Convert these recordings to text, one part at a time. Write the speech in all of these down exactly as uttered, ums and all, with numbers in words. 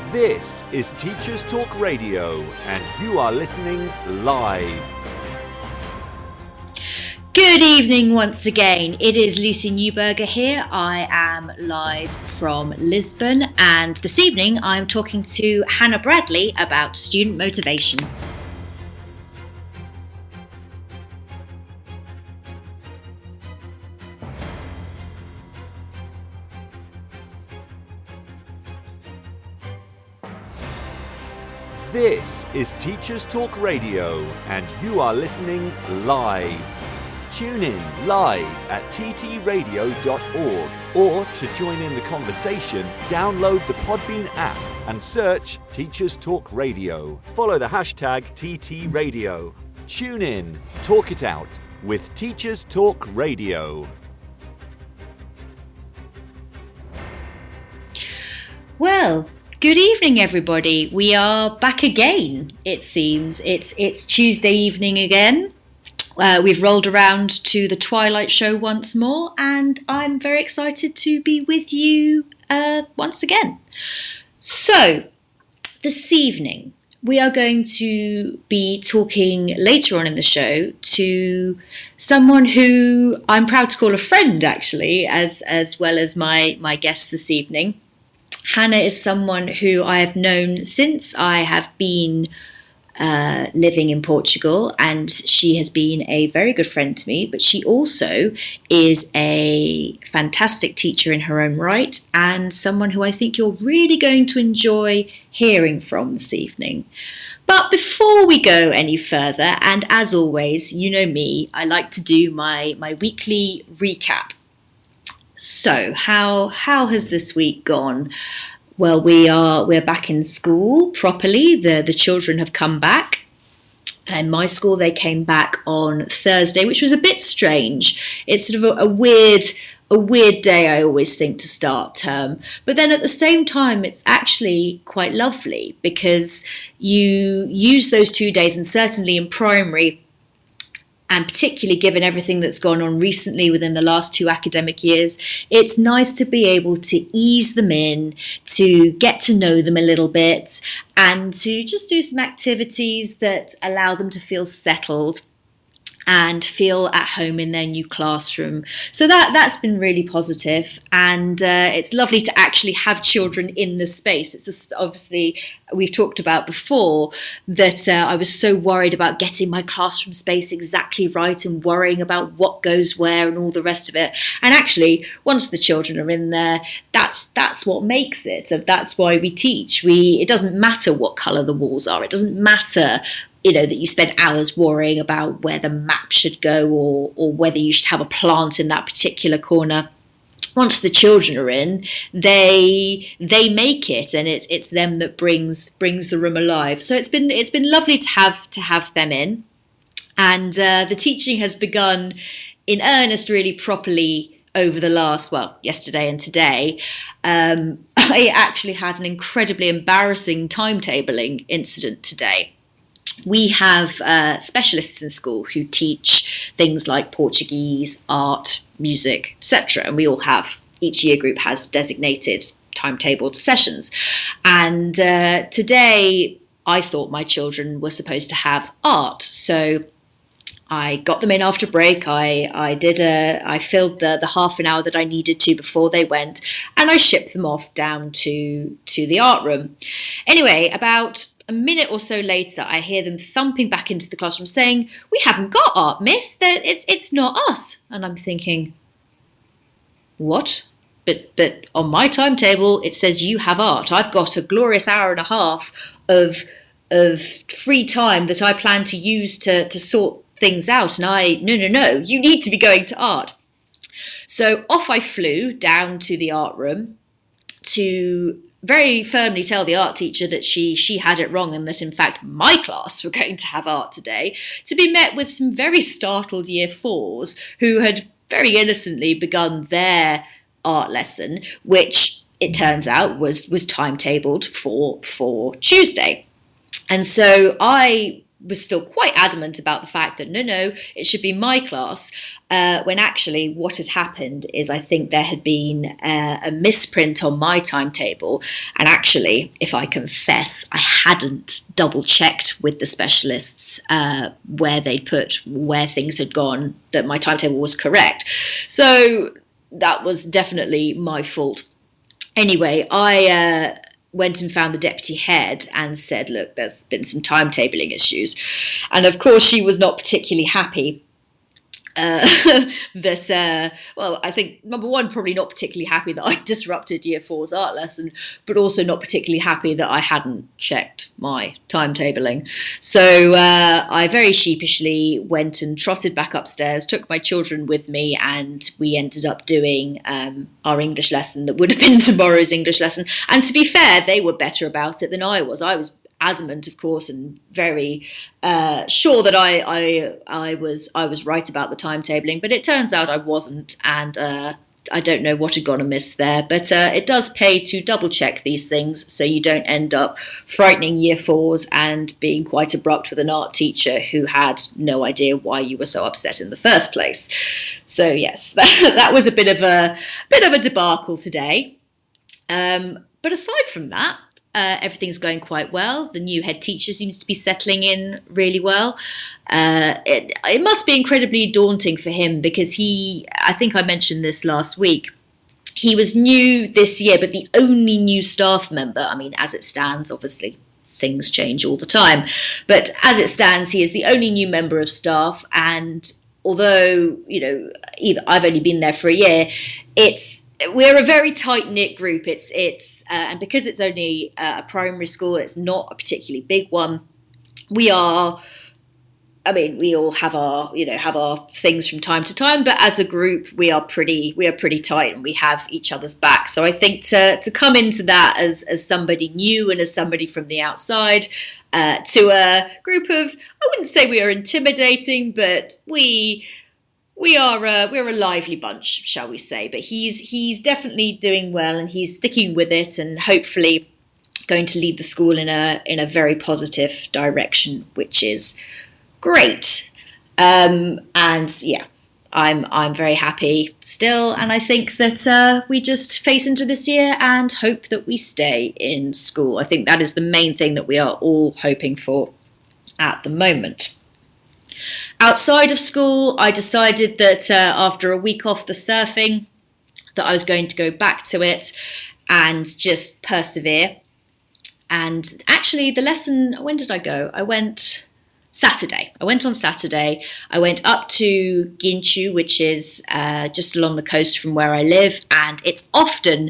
This is Teachers Talk Radio, and you are listening live. Good evening once again. It is Lucy Newberger here. I am live from Lisbon, and this evening I'm talking to Hannah Bradley about student motivation. This is Teachers Talk Radio, and you are listening live. Tune in live at t t radio dot org, or to join in the conversation, download the Podbean app and search Teachers Talk Radio. Follow the hashtag T T Radio. Tune in, talk it out with Teachers Talk Radio. Well, good evening, everybody. We are back again, it seems. It's it's Tuesday evening again. Uh, we've rolled around to the Twilight Show once more, and I'm very excited to be with you uh, once again. So, this evening, we are going to be talking later on in the show to someone who I'm proud to call a friend, actually, as, as well as my, my guest this evening. Hannah is someone who I have known since I have been uh, living in Portugal, and she has been a very good friend to me, but she also is a fantastic teacher in her own right, and someone who I think you're really going to enjoy hearing from this evening. But before we go any further, and as always, you know me, I like to do my, my weekly recap. So, how how has this week gone? Well, we are we're back in school properly. The the children have come back. In my school, they came back on Thursday, which was a bit strange. It's sort of a, a weird a weird day, I always think, to start term. But then at the same time, it's actually quite lovely because you use those two days, and certainly in primary, and particularly given everything that's gone on recently within the last two academic years, it's nice to be able to ease them in, to get to know them a little bit, and to just do some activities that allow them to feel settled and feel at home in their new classroom. So that, that's been really positive, and uh, it's lovely to actually have children in the space. It's just, obviously, we've talked about before that uh, I was so worried about getting my classroom space exactly right and worrying about what goes where and all the rest of it. And actually, once the children are in there, that's that's what makes it. So that's why we teach. We it doesn't matter what colour the walls are. It doesn't matter, you know, that you spend hours worrying about where the map should go, or or whether you should have a plant in that particular corner. Once the children are in, they they make it, and it's it's them that brings brings the room alive. So it's been it's been lovely to have to have them in, and uh, the teaching has begun in earnest, really properly, over the last, well, yesterday and today. Um, I actually had an incredibly embarrassing timetabling incident today. We have uh, specialists in school who teach things like Portuguese, art, music, et cetera. And we all have, each year group has designated timetabled sessions. And uh, today I thought my children were supposed to have art. So I got them in after break. I, I did a, I filled the, the half an hour that I needed to before they went, and I shipped them off down to, to the art room. Anyway, about a minute or so later, I hear them thumping back into the classroom saying, "We haven't got art, miss. That it's it's not us." And I'm thinking, what? But but on my timetable, it says you have art. I've got a glorious hour and a half of of free time that I plan to use to, to sort things out. And I, no, no, no, you need to be going to art. So off I flew down to the art room to very firmly tell the art teacher that she she had it wrong, and that in fact my class were going to have art today, to be met with some very startled year fours who had very innocently begun their art lesson, which it turns out was was timetabled for for Tuesday. And so I was still quite adamant about the fact that no, no, it should be my class, uh, when actually what had happened is I think there had been uh, a misprint on my timetable. And actually, if I confess, I hadn't double checked with the specialists uh, where they'd put where things had gone, that my timetable was correct. So that was definitely my fault. Anyway, I... Uh, went and found the deputy head and said, look, there's been some timetabling issues. And of course, she was not particularly happy uh, that, uh, well, I think, number one, probably not particularly happy that I disrupted year four's art lesson, but also not particularly happy that I hadn't checked my timetabling. So uh, I very sheepishly went and trotted back upstairs, took my children with me, and we ended up doing um, our English lesson that would have been tomorrow's English lesson. And to be fair, they were better about it than I was. I was adamant, of course, and very uh, sure that I, I I was I was right about the timetabling, but it turns out I wasn't, and uh, I don't know what had gone amiss there. But uh, it does pay to double check these things so you don't end up frightening year fours and being quite abrupt with an art teacher who had no idea why you were so upset in the first place. So yes, that, that was a bit of a bit of a debacle today. Um, but aside from that, Uh, everything's going quite well. The new head teacher seems to be settling in really well. Uh, it, it must be incredibly daunting for him because he, I think I mentioned this last week, he was new this year, but the only new staff member. I mean, as it stands, obviously, things change all the time. But as it stands, he is the only new member of staff. And although, you know, either I've only been there for a year, it's we're a very tight-knit group. It's it's uh, and because it's only uh, a primary school, it's not a particularly big one. We are, I mean, we all have our you know have our things from time to time, but as a group, we are pretty we are pretty tight, and we have each other's back. So I think to to come into that as as somebody new and as somebody from the outside, uh, to a group of, I wouldn't say we are intimidating, but we. We are a, we're a lively bunch, shall we say? But he's he's definitely doing well, and he's sticking with it, and hopefully going to lead the school in a in a very positive direction, which is great. Um, and yeah, I'm I'm very happy still, and I think that uh, we just face into this year and hope that we stay in school. I think that is the main thing that we are all hoping for at the moment. Outside of school, I decided that uh, after a week off the surfing, that I was going to go back to it and just persevere. And actually, the lesson, when did I go? I went Saturday. I went on Saturday. I went up to Ginchu, which is uh, just along the coast from where I live. And it's often,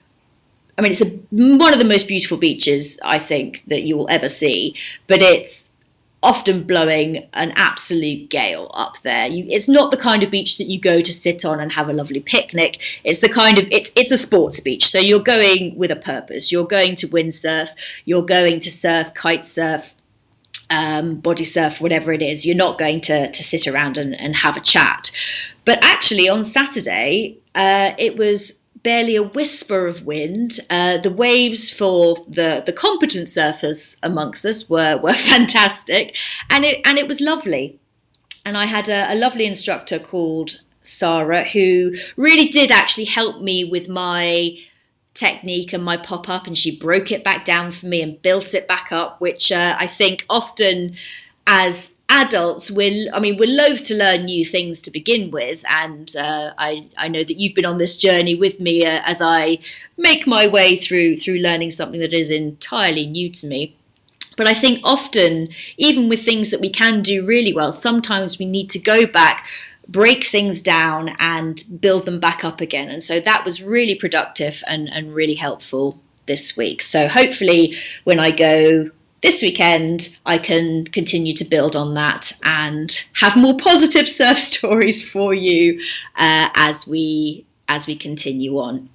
I mean, it's a, one of the most beautiful beaches, I think, that you will ever see. But it's often blowing an absolute gale up there. You, it's not the kind of beach that you go to sit on and have a lovely picnic. It's the kind of, it's it's a sports beach. So you're going with a purpose. You're going to windsurf. You're going to surf, kite surf, um, body surf, whatever it is. You're not going to, to sit around and, and have a chat. But actually on Saturday, uh, it was barely a whisper of wind. Uh, the waves for the, the competent surfers amongst us were, were fantastic, and it and it was lovely. And I had a, a lovely instructor called Sarah who really did actually help me with my technique and my pop-up, and she broke it back down for me and built it back up, which uh, I think often as adults, we're, I mean, we're loath to learn new things to begin with, and uh, I, I know that you've been on this journey with me uh, as I make my way through through learning something that is entirely new to me. But I think often, even with things that we can do really well, sometimes we need to go back, break things down and build them back up again. And so that was really productive and, and really helpful this week. So hopefully when I go this weekend, I can continue to build on that and have more positive surf stories for you uh, as we as we continue on.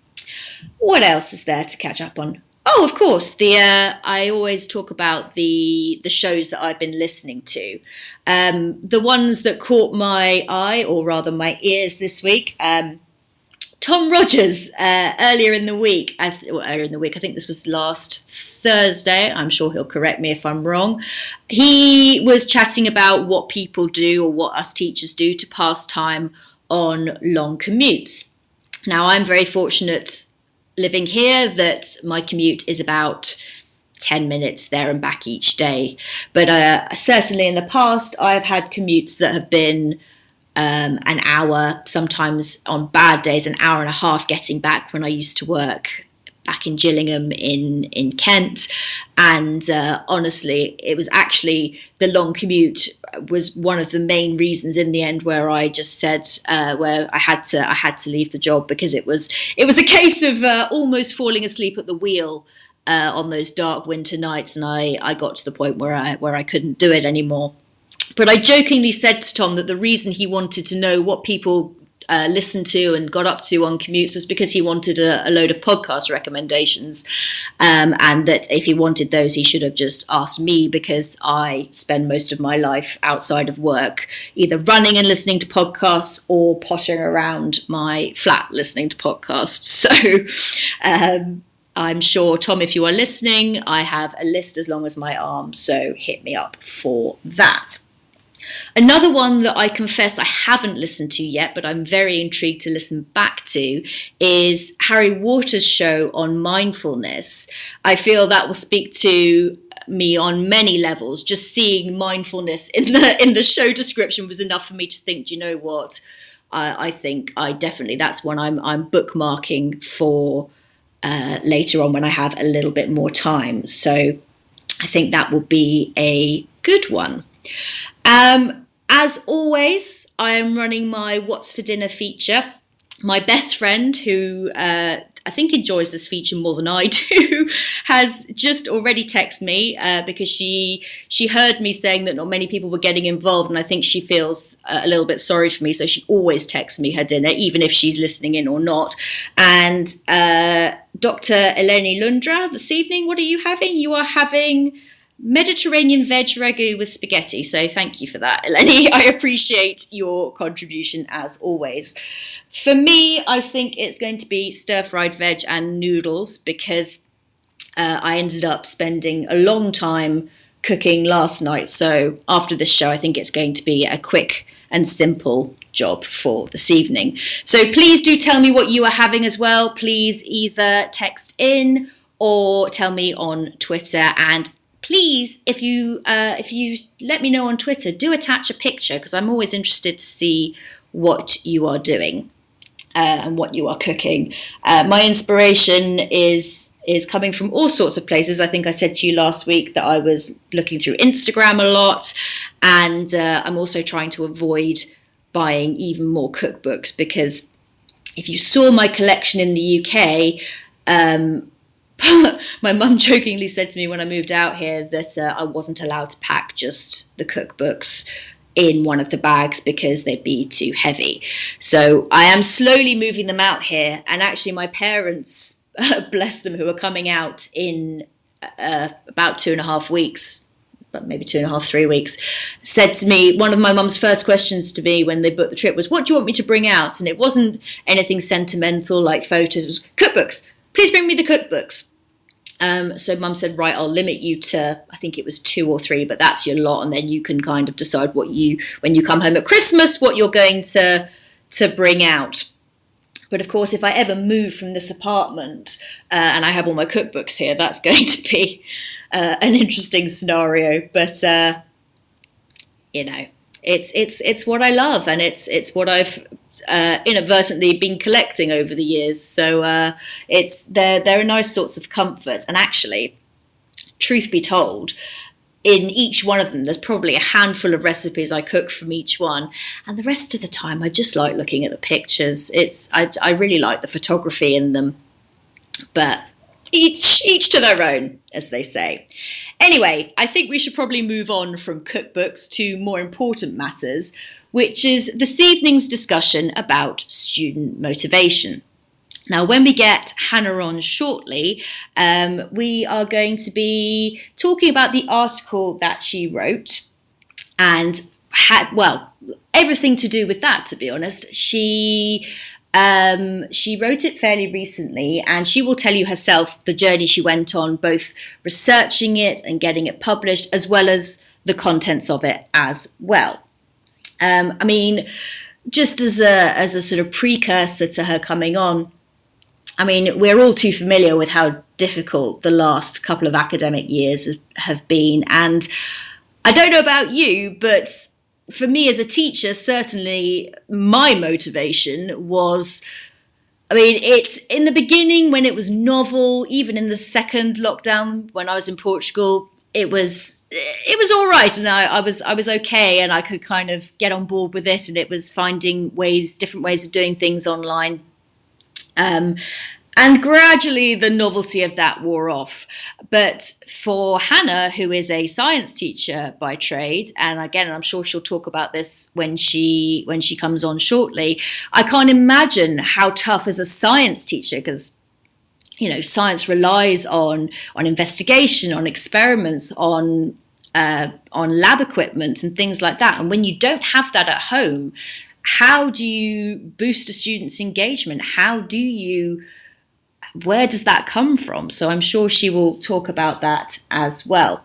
What else is there to catch up on? Oh, of course, the uh, I always talk about the the shows that I've been listening to. Um, the ones that caught my eye, or rather my ears this week. Um, Tom Rogers, uh, earlier in the week, I th- well, earlier in the week, I think this was last Thursday, I'm sure he'll correct me if I'm wrong, he was chatting about what people do or what us teachers do to pass time on long commutes. Now, I'm very fortunate living here that my commute is about ten minutes there and back each day. But uh, certainly in the past, I've had commutes that have been um, an hour, sometimes on bad days, an hour and a half getting back when I used to work back in Gillingham in, in Kent. And uh, honestly, it was actually the long commute was one of the main reasons in the end where I just said uh, where I had to I had to leave the job, because it was it was a case of uh, almost falling asleep at the wheel uh, on those dark winter nights, and I, I got to the point where I where I couldn't do it anymore. But I jokingly said to Tom that the reason he wanted to know what people Uh, listened to and got up to on commutes was because he wanted a, a load of podcast recommendations, um, and that if he wanted those he should have just asked me, because I spend most of my life outside of work either running and listening to podcasts or pottering around my flat listening to podcasts. So um, I'm sure, Tom, if you are listening, I have a list as long as my arm, so hit me up for that. Another one that I confess I haven't listened to yet, but I'm very intrigued to listen back to, is Harry Waters' show on mindfulness. I feel that will speak to me on many levels. Just seeing mindfulness in the in the show description was enough for me to think, do you know what? I, I think I definitely, that's one I'm I'm bookmarking for uh, later on when I have a little bit more time. So I think that will be a good one. Um, as always, I am running my What's for Dinner feature. My best friend, who uh, I think enjoys this feature more than I do, has just already texted me uh, because she she heard me saying that not many people were getting involved, and I think she feels uh, a little bit sorry for me, so she always texts me her dinner, even if she's listening in or not. And uh, Doctor Eleni Lundra, this evening, what are you having? You are having Mediterranean veg ragu with spaghetti. So thank you for that, Eleni. I appreciate your contribution as always. For me, I think it's going to be stir-fried veg and noodles, because uh, I ended up spending a long time cooking last night. So after this show, I think it's going to be a quick and simple job for this evening. So please do tell me what you are having as well. Please either text in or tell me on Twitter, and please, if you uh, if you let me know on Twitter, do attach a picture, because I'm always interested to see what you are doing uh, and what you are cooking. Uh, my inspiration is is coming from all sorts of places. I think I said to you last week that I was looking through Instagram a lot, and uh, I'm also trying to avoid buying even more cookbooks, because if you saw my collection in the U K, um, my mum jokingly said to me when I moved out here that uh, I wasn't allowed to pack just the cookbooks in one of the bags because they'd be too heavy. So I am slowly moving them out here, and actually my parents, bless them, who are coming out in uh, about two and a half weeks, but maybe two and a half, three weeks, said to me, one of my mum's first questions to me when they booked the trip was, what do you want me to bring out? And it wasn't anything sentimental like photos, it was cookbooks. Please bring me the cookbooks. Um, so mum said, right, I'll limit you to, I think it was two or three, but that's your lot. And then you can kind of decide what you, when you come home at Christmas, what you're going to, to bring out. But of course, if I ever move from this apartment uh, and I have all my cookbooks here, that's going to be uh, an interesting scenario. But, uh, you know, it's, it's, it's what I love, and it's, it's what I've, Uh, inadvertently been collecting over the years, so uh, it's they're they're a nice sorts of comfort. And actually, truth be told, in each one of them, there's probably a handful of recipes I cook from each one, and the rest of the time I just like looking at the pictures. It's I I really like the photography in them, but each each to their own, as they say. Anyway, I think we should probably move on from cookbooks to more important matters, which is this evening's discussion about student motivation. Now, when we get Hannah on shortly, um, we are going to be talking about the article that she wrote, and had, well, everything to do with that, to be honest. She Um, she wrote it fairly recently, and she will tell you herself the journey she went on, both researching it and getting it published, as well as the contents of it as well. Um, I mean, just as a as a sort of precursor to her coming on, I mean, we're all too familiar with how difficult the last couple of academic years have been, and I don't know about you, but for me as a teacher, certainly my motivation was, I mean, it's in the beginning when it was novel, even in the second lockdown when I was in Portugal, it was it was all right, and I, I was I was okay, and I could kind of get on board with it, and it was finding ways, different ways of doing things online. Um, And gradually the novelty of that wore off. But for Hannah, who is a science teacher by trade, and again, I'm sure she'll talk about this when she when she comes on shortly, I can't imagine how tough as a science teacher, because, you know, science relies on on investigation, on experiments, on uh, on lab equipment and things like that. And when you don't have that at home, how do you boost a student's engagement? How do you Where does that come from? So I'm sure she will talk about that as well.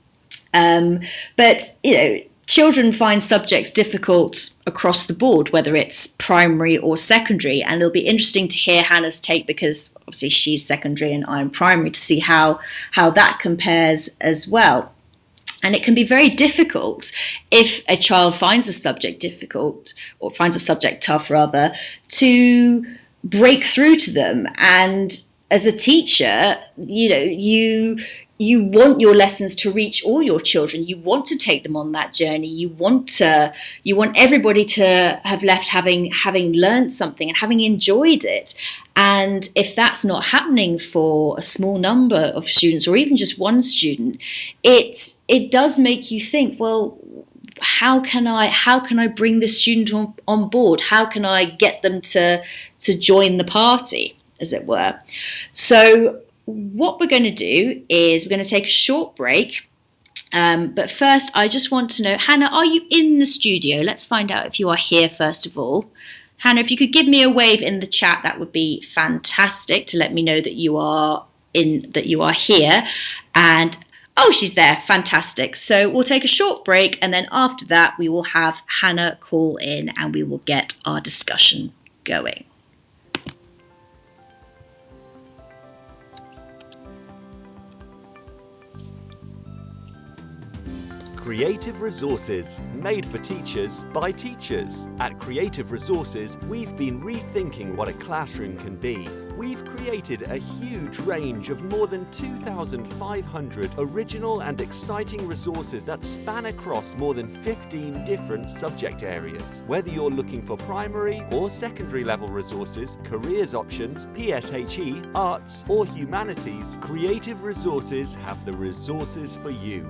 Um, but, you know, children find subjects difficult across the board, whether it's primary or secondary. And it'll be interesting to hear Hannah's take, because obviously she's secondary and I'm primary, to see how, how that compares as well. And it can be very difficult if a child finds a subject difficult, or finds a subject tough rather, to break through to them. And as a teacher, you know, you you want your lessons to reach all your children. You want to take them on that journey. You want to you want everybody to have left having having learned something and having enjoyed it. And if that's not happening for a small number of students, or even just one student, it it does make you think, well, how can I how can I bring this student on, on board? How can I get them to to join the party, as it were? So what we're going to do is we're going to take a short break. Um, but first, I just want to know, Hannah, are you in the studio? Let's find out if you are here first of all. Hannah, if you could give me a wave in the chat, that would be fantastic, to let me know that you are in that you are here. And oh, she's there. Fantastic. So we'll take a short break, and then after that, we will have Hannah call in and we will get our discussion going. Creative Resources, made for teachers by teachers. At Creative Resources, we've been rethinking what a classroom can be. We've created a huge range of more than two thousand five hundred original and exciting resources that span across more than fifteen different subject areas. Whether you're looking for primary or secondary level resources, careers options, P S H E, arts or humanities, Creative Resources have the resources for you.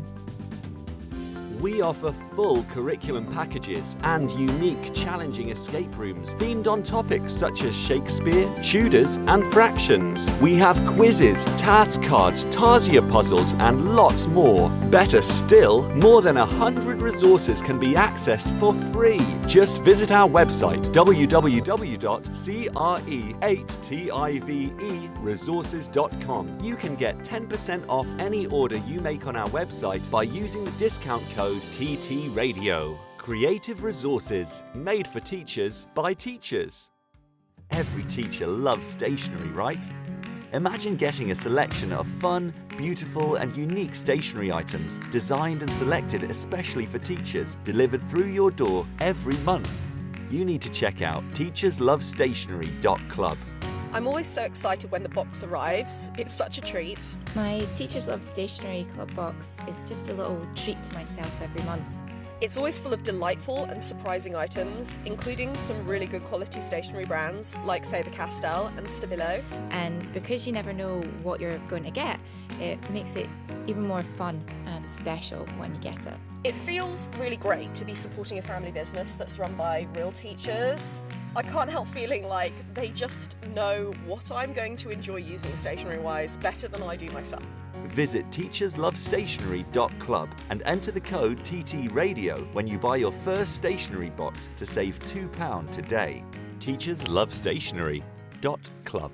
We offer full curriculum packages and unique, challenging escape rooms themed on topics such as Shakespeare, Tudors, and fractions. We have quizzes, task cards, Tarsier puzzles, and lots more. Better still, more than one hundred resources can be accessed for free. Just visit our website, w w w dot c r e eight resources dot com. You can get ten percent off any order you make on our website by using the discount code T T Radio. Creative Resources, made for teachers by teachers. Every teacher loves stationery, right? Imagine getting a selection of fun, beautiful and unique stationery items designed and selected especially for teachers, delivered through your door every month. You need to check out teachers love stationery dot club. I'm always so excited when the box arrives. It's such a treat. My Teachers Love Stationery Club box is just a little treat to myself every month. It's always full of delightful and surprising items, including some really good quality stationery brands like Faber-Castell and Stabilo. And because you never know what you're going to get, it makes it even more fun and special when you get it. It feels really great to be supporting a family business that's run by real teachers. I can't help feeling like they just know what I'm going to enjoy using stationery-wise better than I do myself. Visit teachers love stationery dot club and enter the code T T Radio when you buy your first stationery box to save two pounds today. Teachers Love Stationery dot club.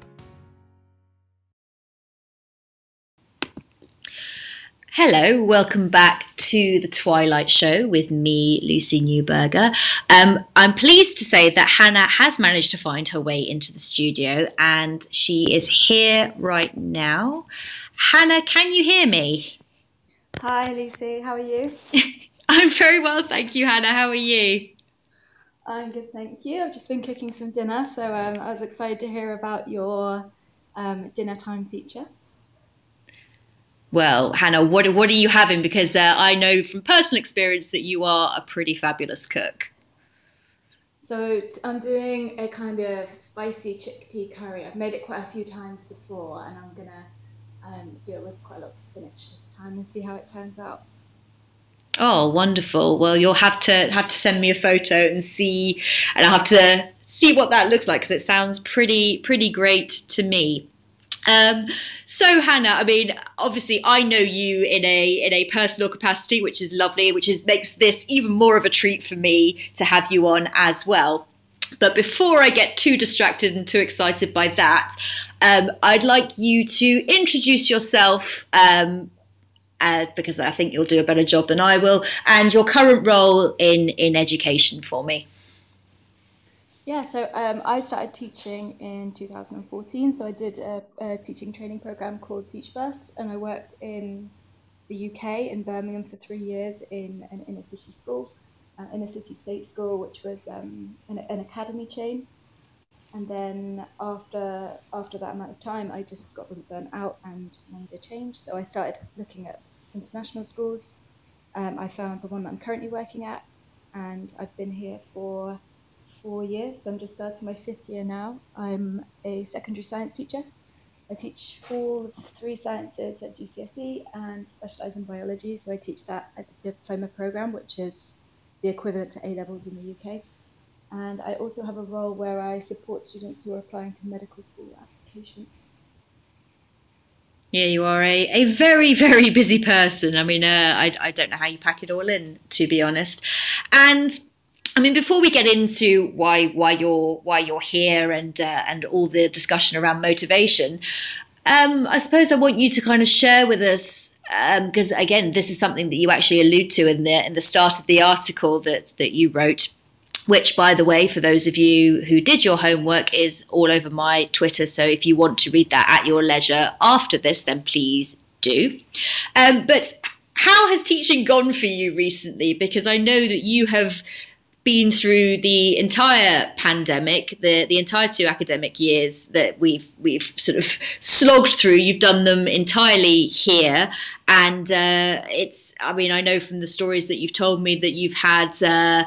Hello, welcome back to the Twilight Show with me, Lucy Newberger. Um, I'm pleased to say that Hannah has managed to find her way into the studio and she is here right now. Hannah, can you hear me? Hi, Lucy. How are you? I'm very well, thank you, Hannah. How are you? I'm good, thank you. I've just been cooking some dinner, so um, I was excited to hear about your um, dinner time feature. Well, Hannah, what what are you having? Because uh, I know from personal experience that you are a pretty fabulous cook. So t- I'm doing a kind of spicy chickpea curry. I've made it quite a few times before, and I'm gonna um, do it with quite a lot of spinach this time and see how it turns out. Oh, wonderful! Well, you'll have to have to send me a photo and see, and I'll have to see what that looks like because it sounds pretty pretty great to me. Um, so Hannah, I mean, obviously I know you in a in a personal capacity, which is lovely, which is makes this even more of a treat for me to have you on as well. But before I get too distracted and too excited by that, um, I'd like you to introduce yourself, um, uh, because I think you'll do a better job than I will, and your current role in, in education for me. Yeah, so um, I started teaching in two thousand fourteen. So I did a, a teaching training program called Teach First, and I worked in the U K in Birmingham for three years in an inner city school, uh, inner city state school, which was um, an, an academy chain. And then after after that amount of time, I just got really burnt out and wanted a change. So I started looking at international schools. Um, I found the one that I'm currently working at, and I've been here for four years. So I'm just starting my fifth year now. I'm a secondary science teacher. I teach all three sciences at G C S E and specialise in biology. So I teach that at the diploma programme, which is the equivalent to A levels in the U K. And I also have a role where I support students who are applying to medical school applications. Yeah, you are a, a very, very busy person. I mean, uh, I, I don't know how you pack it all in, to be honest. And I mean, before we get into why why you're why you're here and uh, and all the discussion around motivation, um, I suppose I want you to kind of share with us, because um, again, this is something that you actually allude to in the in the start of the article that that you wrote, which, by the way, for those of you who did your homework, is all over my Twitter. So if you want to read that at your leisure after this, then please do. Um, but how has teaching gone for you recently? Because I know that you have been through the entire pandemic, the, the entire two academic years that we've we've sort of slogged through. You've done them entirely here. And uh, it's, I mean, I know from the stories that you've told me that you've had uh,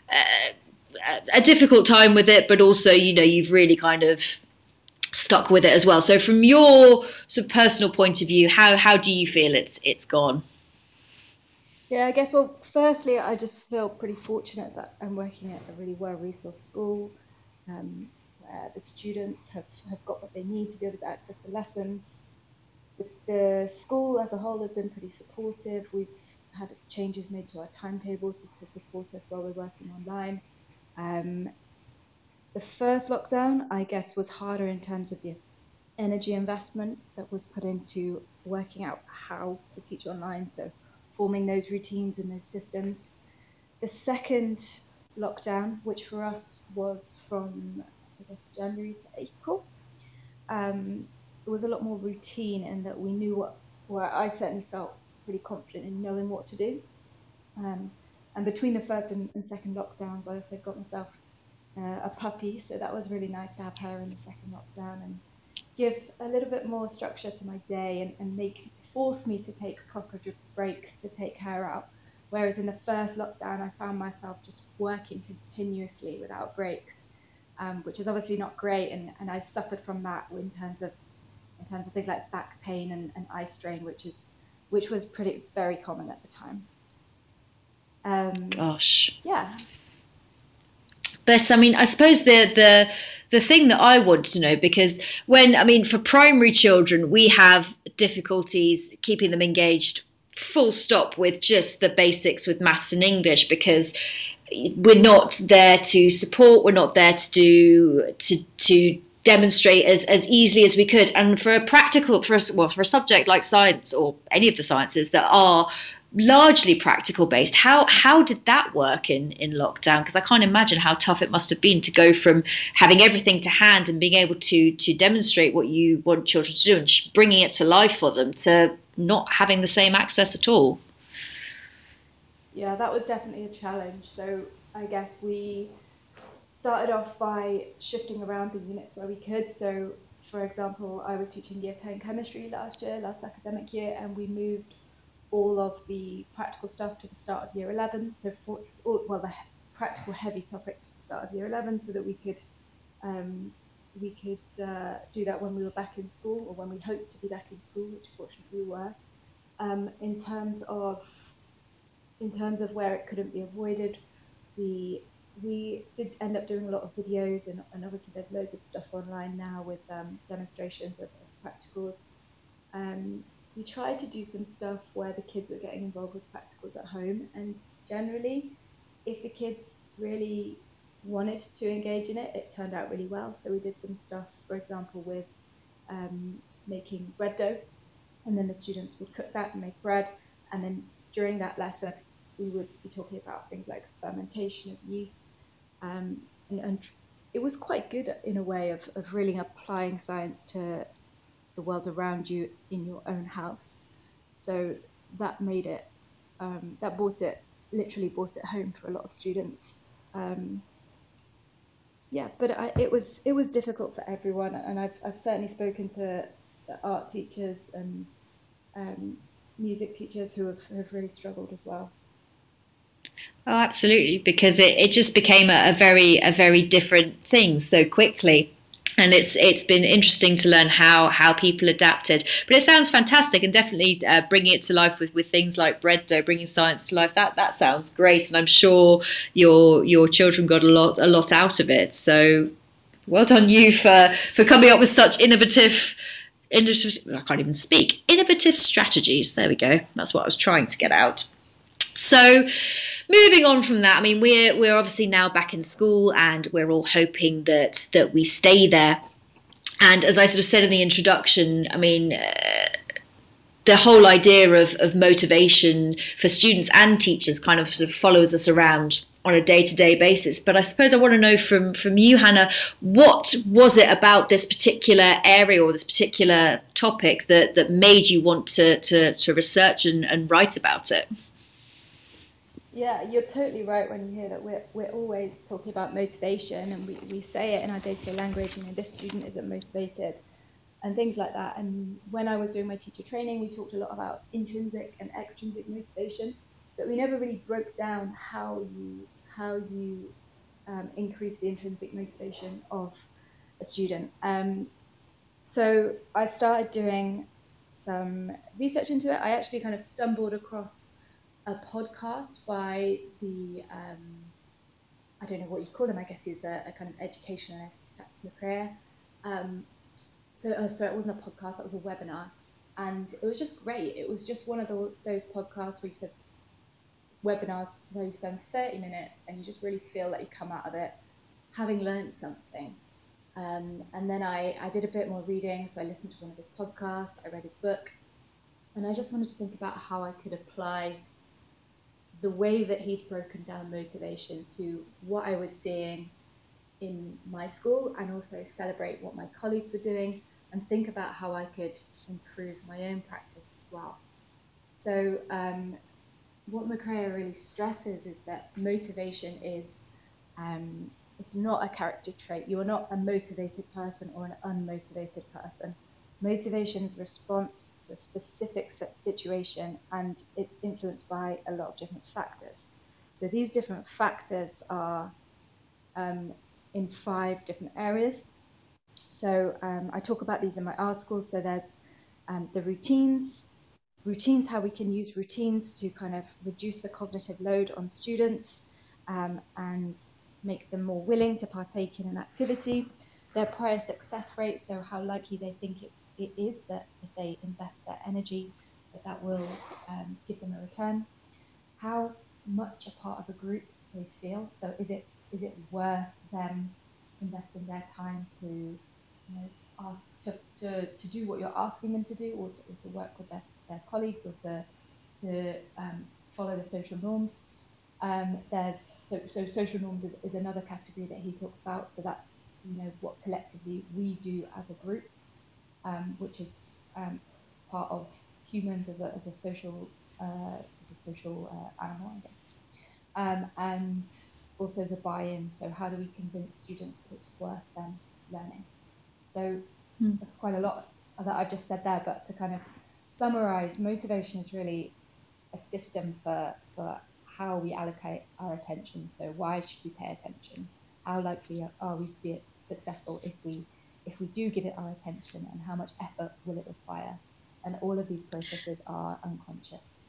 uh, a difficult time with it, but also, you know, you've really kind of stuck with it as well. So from your sort of personal point of view, how how do you feel it's it's gone? Yeah, I guess, well, firstly, I just feel pretty fortunate that I'm working at a really well-resourced school, um, where the students have, have got what they need to be able to access the lessons. The, the school as a whole has been pretty supportive. We've had changes made to our timetables to support us while we're working online. Um, the first lockdown, I guess, was harder in terms of the energy investment that was put into working out how to teach online. So forming those routines and those systems. The second lockdown, which for us was from, I guess, January to April, um, it was a lot more routine in that we knew what, where I certainly felt pretty confident in knowing what to do. Um, and between the first and, and second lockdowns, I also got myself uh, a puppy. So that was really nice to have her in the second lockdown and give a little bit more structure to my day and, and make force me to take proper breaks to take her out. Whereas in the first lockdown, I found myself just working continuously without breaks, um, which is obviously not great. And, and I suffered from that in terms of in terms of things like back pain and, and eye strain, which is which was pretty very common at the time. Um, Gosh. Yeah. But I mean, I suppose the the the thing that I want to know, because when, I mean, for primary children, we have difficulties keeping them engaged full stop with just the basics with maths and English, because we're not there to support, we're not there to do to to demonstrate as, as easily as we could. And for a practical for a, well for a subject like science or any of the sciences that are largely practical based, how how did that work in in lockdown? Because I can't imagine how tough it must have been to go from having everything to hand and being able to to demonstrate what you want children to do and bringing it to life for them, to not having the same access at all. Yeah, that was definitely a challenge. So I guess we started off by shifting around the units where we could. So, for example, I was teaching year ten chemistry last year, last academic year, and we moved all of the practical stuff to the start of year eleven. So, for all, well, the practical heavy topic to the start of year eleven, so that we could um, we could uh, do that when we were back in school, or when we hoped to be back in school, which fortunately we were. Um, in terms of in terms of where it couldn't be avoided, we we did end up doing a lot of videos, and, and obviously there's loads of stuff online now with um, demonstrations of, of practicals. Um, we tried to do some stuff where the kids were getting involved with practicals at home, and generally, if the kids really wanted to engage in it, it turned out really well. So we did some stuff, for example, with um, making bread dough, and then the students would cook that and make bread, and then during that lesson, we would be talking about things like fermentation of yeast, um, and, and it was quite good in a way of, of really applying science to the world around you in your own house. So that made it, um, that brought it, literally brought it home for a lot of students. Um, yeah, but I, it was it was difficult for everyone, and I've I've certainly spoken to, to art teachers and um, music teachers who have, have really struggled as well. Oh, absolutely, because it, it just became a, a very a very different thing so quickly. And it's it's been interesting to learn how how people adapted. But it sounds fantastic, and definitely uh, bringing it to life with, with things like bread dough, bringing science to life. That that sounds great, and I'm sure your your children got a lot a lot out of it. So well done you for for coming up with such innovative. I can't even speak. Innovative strategies. There we go. That's what I was trying to get out. So moving on from that, I mean, we're we're obviously now back in school, and we're all hoping that that we stay there. And as I sort of said in the introduction, I mean, uh, the whole idea of, of motivation for students and teachers kind of sort of follows us around on a day-to-day basis. But I suppose I want to know from, from you, Hannah, what was it about this particular area or this particular topic that, that made you want to, to, to research and, and write about it? Yeah, you're totally right when you hear that we're, we're always talking about motivation, and we, we say it in our day-to-day language, you know, this student isn't motivated and things like that. And when I was doing my teacher training, we talked a lot about intrinsic and extrinsic motivation, but we never really broke down how you how you um, increase the intrinsic motivation of a student. Um, so I started doing some research into it. I actually kind of stumbled across a podcast by the, um, I don't know what you'd call him, I guess he's a, a kind of educationalist, Max McCrea. Um, so, oh, so it wasn't a podcast, that was a webinar. And it was just great. It was just one of the, those podcasts where you spend, webinars where you spend thirty minutes and you just really feel that you come out of it having learned something. Um, and then I, I did a bit more reading, so I listened to one of his podcasts, I read his book, and I just wanted to think about how I could apply the way that he'd broken down motivation to what I was seeing in my school, and also celebrate what my colleagues were doing and think about how I could improve my own practice as well. So um, what McCrea really stresses is that motivation is, um, it's not a character trait. You are not a motivated person or an unmotivated person. Motivation is a response to a specific situation, and it's influenced by a lot of different factors. So these different factors are um, in five different areas. So um, I talk about these in my articles. So there's um, the routines, routines, how we can use routines to kind of reduce the cognitive load on students um, and make them more willing to partake in an activity. Their prior success rate, so how likely they think it, it is that if they invest their energy, that that will um, give them a return. How much a part of a group they feel. So is it is it worth them investing their time to, you know, ask to, to, to do what you're asking them to do, or to, or to work with their, their colleagues, or to to um, follow the social norms. Um, there's so so social norms is, is another category that he talks about. So that's, you know, what collectively we do as a group, um, which is um, part of humans as a as a social uh, as a social uh, animal, I guess. Um, and also the buy-in. So how do we convince students that it's worth them learning? So mm. that's quite a lot that I've just said there. But to kind of summarize, motivation is really a system for for how we allocate our attention. So why should we pay attention? How likely are we to be successful if we if we do give it our attention, and how much effort will it require? And all of these processes are unconscious.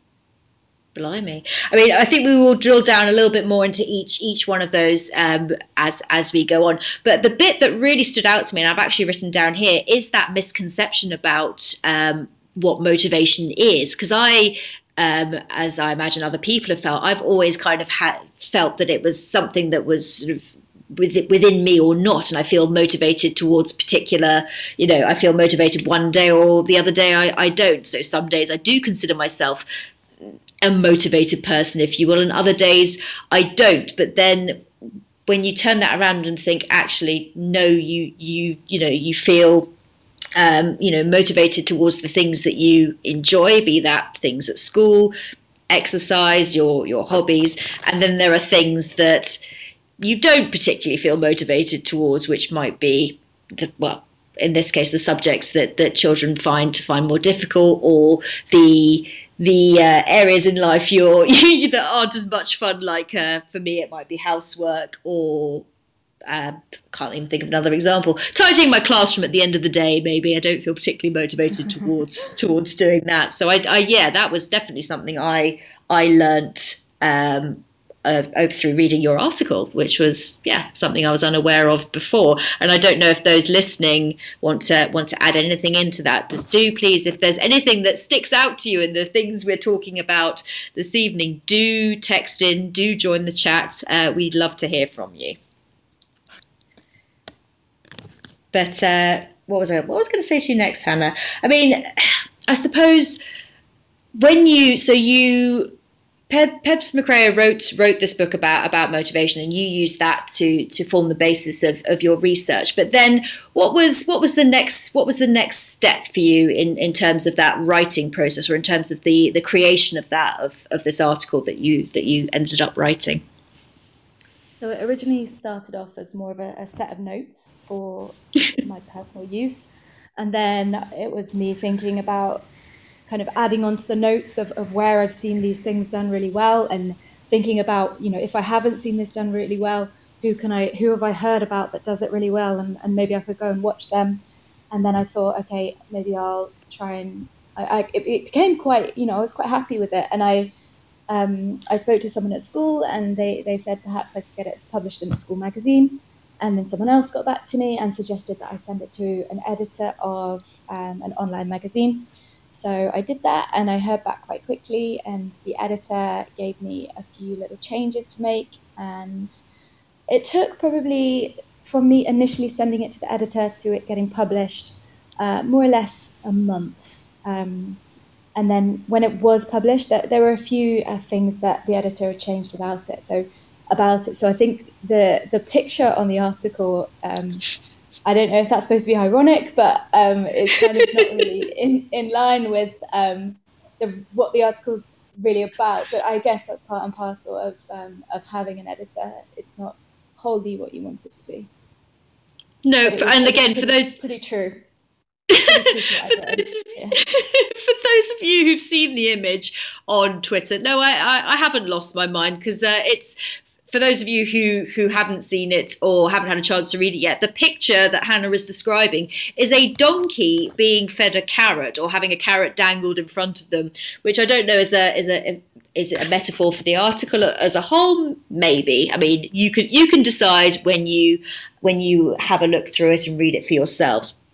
Blimey. I mean, I think we will drill down a little bit more into each each one of those um, as as we go on. But the bit that really stood out to me, and I've actually written down here, is that misconception about um, what motivation is. Because I, um, as I imagine other people have felt, I've always kind of had felt that it was something that was sort of within me or not, and I feel motivated towards particular, you know, I feel motivated one day, or the other day I, I don't. So some days I do consider myself a motivated person, if you will, and other days I don't. But then when you turn that around and think, actually, no, you you you know, you feel um, you know, motivated towards the things that you enjoy, be that things at school, exercise, your your hobbies, and then there are things that you don't particularly feel motivated towards, which might be the, well, in this case, the subjects that that children find find more difficult, or the the uh, areas in life you're that aren't as much fun. Like uh, for me, it might be housework, or uh, can't even think of another example. Tidying my classroom at the end of the day, maybe I don't feel particularly motivated towards towards doing that. So I, I yeah, that was definitely something I I learnt um, uh, through reading your article, which was yeah something I was unaware of before. And I don't know if those listening want to want to add anything into that, but do please, if there's anything that sticks out to you in the things we're talking about this evening, do text in, do join the chat. Uh, we'd love to hear from you. But uh, what was I what was I going to say to you next, Hannah? I mean, I suppose when you so you Peb, Pebs McCrea wrote wrote this book about about motivation, and you used that to to form the basis of, of your research. But then, what was what was the next what was the next step for you in, in terms of that writing process, or in terms of the, the creation of that of, of this article that you that you ended up writing? So it originally started off as more of a, a set of notes for my personal use, and then it was me thinking about kind of adding on to the notes of, of where I've seen these things done really well, and thinking about, you know, if I haven't seen this done really well, who can I, who have I heard about that does it really well, and, and maybe I could go and watch them. And then I thought, okay, maybe I'll try and, I, I it, it became quite, you know, I was quite happy with it. And I, um, I spoke to someone at school, and they, they said perhaps I could get it published in a school magazine. And then someone else got back to me and suggested that I send it to an editor of um, an online magazine. So I did that, and I heard back quite quickly, and the editor gave me a few little changes to make, and it took probably from me initially sending it to the editor to it getting published uh, more or less a month. Um, and then when it was published, there, there were a few uh, things that the editor had changed about it. So about it. So I think the the picture on the article, um, I don't know if that's supposed to be ironic, but um, it's kind of not really in, in line with um, the, what the article's really about. But I guess that's part and parcel of um, of having an editor. It's not wholly what you want it to be. No, and pretty, again, pretty, for those... Pretty true. for, those, yeah. For those of you who've seen the image on Twitter, no, I, I, I haven't lost my mind, because uh, it's... For those of you who, who haven't seen it or haven't had a chance to read it yet, the picture that Hannah is describing is a donkey being fed a carrot, or having a carrot dangled in front of them, which I don't know is a is a is it a metaphor for the article as a whole? Maybe. I mean, you can you can decide when you when you have a look through it and read it for yourselves.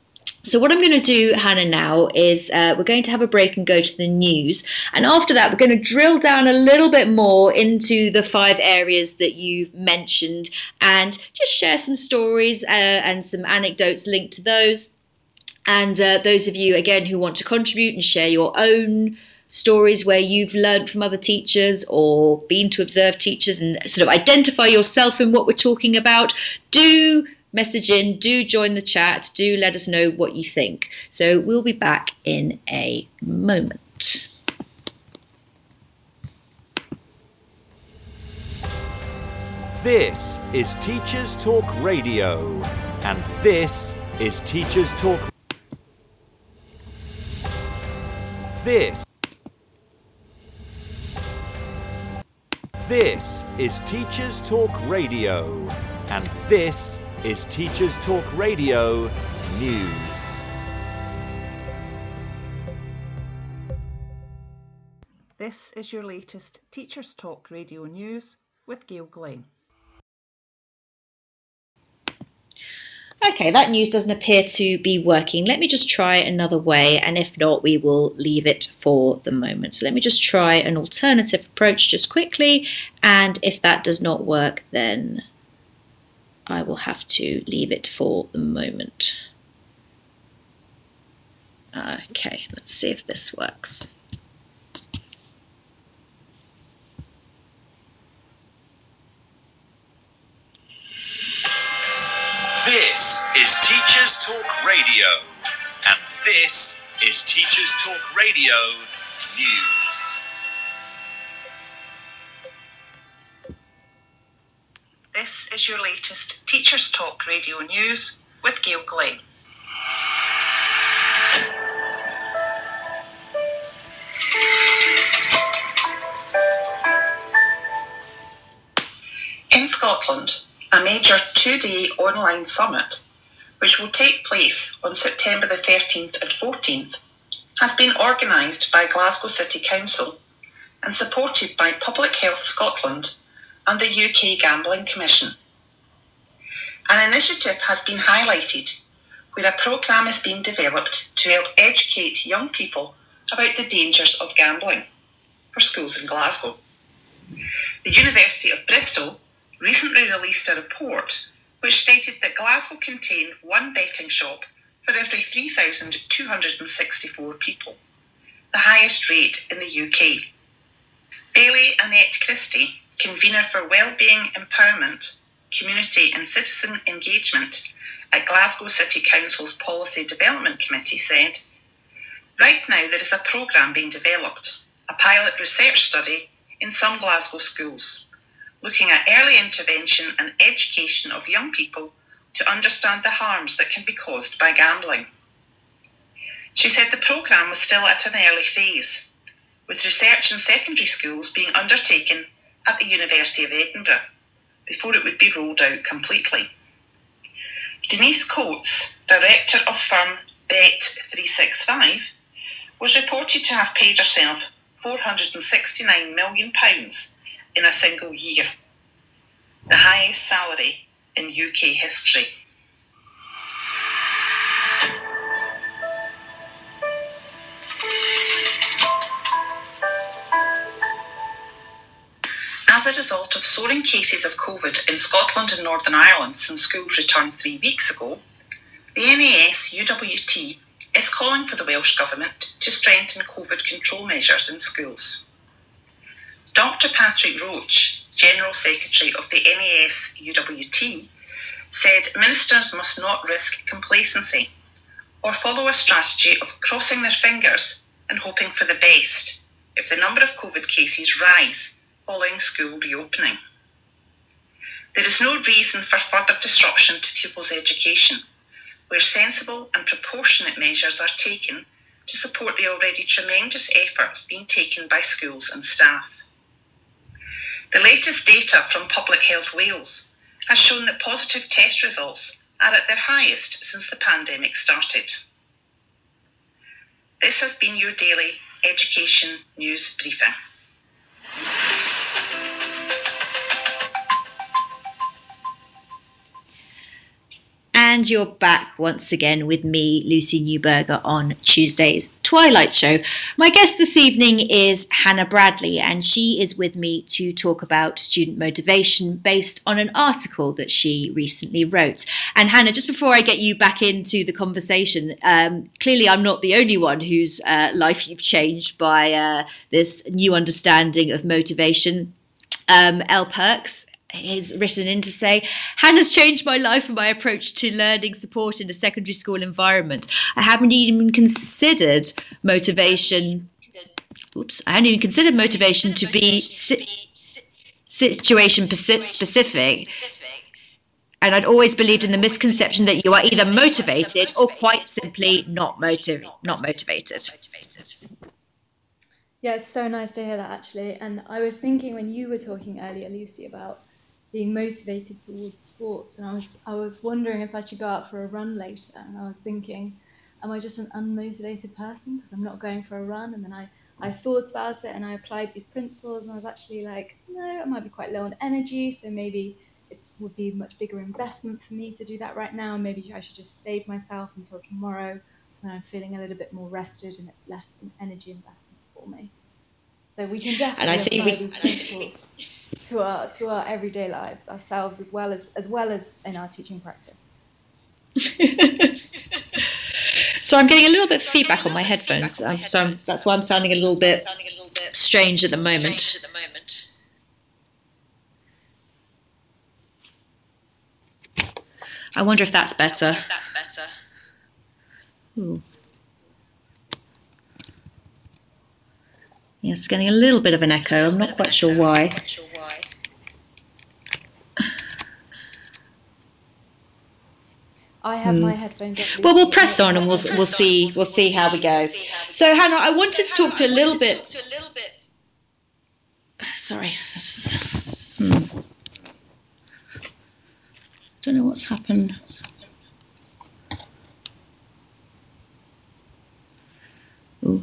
So what I'm going to do, Hannah, now is uh, we're going to have a break and go to the news. And after that, we're going to drill down a little bit more into the five areas that you've mentioned and just share some stories uh, and some anecdotes linked to those. And uh, those of you, again, who want to contribute and share your own stories where you've learned from other teachers or been to observe teachers and sort of identify yourself in what we're talking about, do message in, do join the chat, do let us know what you think. So we'll be back in a moment. This is Teachers Talk Radio, and this is Teachers Talk. This. This is Teachers Talk Radio, and this is Teachers Talk Radio News. This is your latest Teachers Talk Radio News with Gail Glenn. Okay, that news doesn't appear to be working. Let me just try another way, and if not, we will leave it for the moment. So let me just try an alternative approach just quickly, and if that does not work, then I will have to leave it for the moment. Okay, let's see if this works. This is Teachers Talk Radio, and this is Teachers Talk Radio News. This is your latest Teachers Talk Radio News with Gail Glenn. In Scotland, a major two-day online summit, which will take place on September the thirteenth and fourteenth, has been organised by Glasgow City Council and supported by Public Health Scotland and the U K Gambling Commission. An initiative has been highlighted where a programme is being developed to help educate young people about the dangers of gambling for schools in Glasgow. The University of Bristol recently released a report which stated that Glasgow contained one betting shop for every three thousand two hundred sixty-four people, the highest rate in the U K. Bailey Annette Christie, convener for Wellbeing, Empowerment, Community and Citizen Engagement at Glasgow City Council's Policy Development Committee, said, "Right now there is a programme being developed, a pilot research study in some Glasgow schools, looking at early intervention and education of young people to understand the harms that can be caused by gambling." She said the programme was still at an early phase, with research in secondary schools being undertaken at the University of Edinburgh before it would be rolled out completely. Denise Coates, director of firm Bet three sixty-five, was reported to have paid herself four hundred sixty-nine million pounds in a single year, the highest salary in U K history. As a result of soaring cases of COVID in Scotland and Northern Ireland since schools returned three weeks ago, the N A S U W T is calling for the Welsh Government to strengthen COVID control measures in schools. Doctor Patrick Roach, General Secretary of the N A S U W T, said ministers must not risk complacency or follow a strategy of crossing their fingers and hoping for the best if the number of COVID cases rise following school reopening. There is no reason for further disruption to pupils' education, where sensible and proportionate measures are taken to support the already tremendous efforts being taken by schools and staff. The latest data from Public Health Wales has shown that positive test results are at their highest since the pandemic started. This has been your daily education news briefing. And and you're back once again with me, Lucy Newberger, on Tuesday's Twilight Show. My guest this evening is Hannah Bradley, and she is with me to talk about student motivation based on an article that she recently wrote. And Hannah, just before I get you back into the conversation, um, clearly I'm not the only one whose uh, life you've changed by uh, this new understanding of motivation. Um, Elle Perks is written in to say, Hannah's changed my life and my approach to learning support in a secondary school environment. I haven't even considered motivation. Oops, I hadn't even considered motivation to be si- situation specific. And I'd always believed in the misconception that you are either motivated or quite simply not motiv- not motivated. Yeah, it's so nice to hear that, actually. And I was thinking when you were talking earlier, Lucy, about being motivated towards sports, and I was I was wondering if I should go out for a run later, and I was thinking, am I just an unmotivated person because I'm not going for a run? And then I, I thought about it and I applied these principles, and I was actually like, no, I might be quite low on energy, so maybe it would be a much bigger investment for me to do that right now. Maybe I should just save myself until tomorrow when I'm feeling a little bit more rested and it's less an energy investment for me. So we can definitely and I think apply we, these principles to our to our everyday lives, ourselves as well as as well as in our teaching practice. So I'm getting a little bit of feedback on my headphones, um, so I'm, that's why I'm sounding a little bit strange at the moment. I wonder if that's better. Ooh. Yeah, it's getting a little bit of an echo. I'm not quite sure why. I have hmm. my headphones on. Well, we'll press on and we'll we'll see we'll see how we go. So Hannah, I wanted to talk to a little bit. Sorry, this is, hmm. Don't know what's happened. Ooh.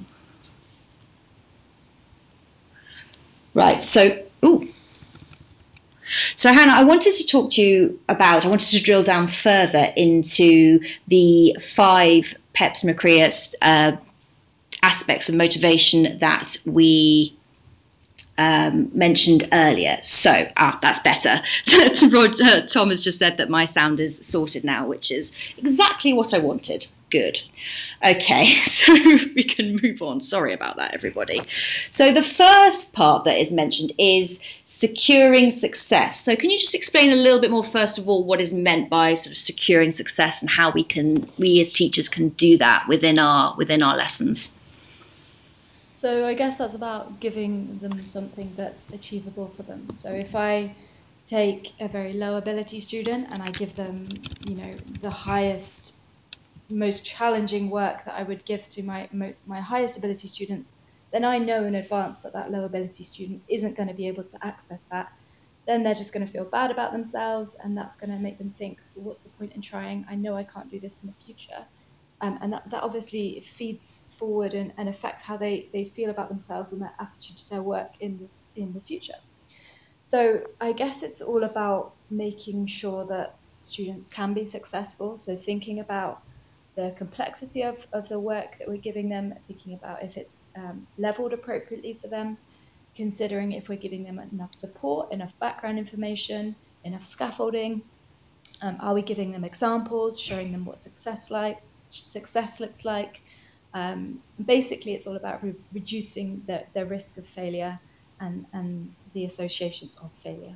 Right, so, ooh. So Hannah, I wanted to talk to you about, I wanted to drill down further into the five Peps Macria uh, aspects of motivation that we um, mentioned earlier. So, ah, that's better. Rod, uh, Tom has just said that my sound is sorted now, which is exactly what I wanted. Good. Okay, so we can move on. Sorry about that, everybody. So the first part that is mentioned is securing success. So can you just explain a little bit more, first of all, what is meant by sort of securing success and how we can, we as teachers can do that within our within our lessons? So I guess that's about giving them something that's achievable for them. So if I take a very low ability student and I give them, you know, the highest, most challenging work that I would give to my my highest ability student, then I know in advance that that low ability student isn't going to be able to access that. Then they're just going to feel bad about themselves, and that's going to make them think, well, what's the point in trying? I know I can't do this in the future. Um, and that, that obviously feeds forward and, and affects how they, they feel about themselves and their attitude to their work in the, in the future. So I guess it's all about making sure that students can be successful. So thinking about the complexity of, of the work that we're giving them, thinking about if it's um, leveled appropriately for them, considering if we're giving them enough support, enough background information, enough scaffolding. Um, are we giving them examples, showing them what success like success looks like? Um, basically, it's all about re- reducing the, the risk of failure and, and the associations of failure.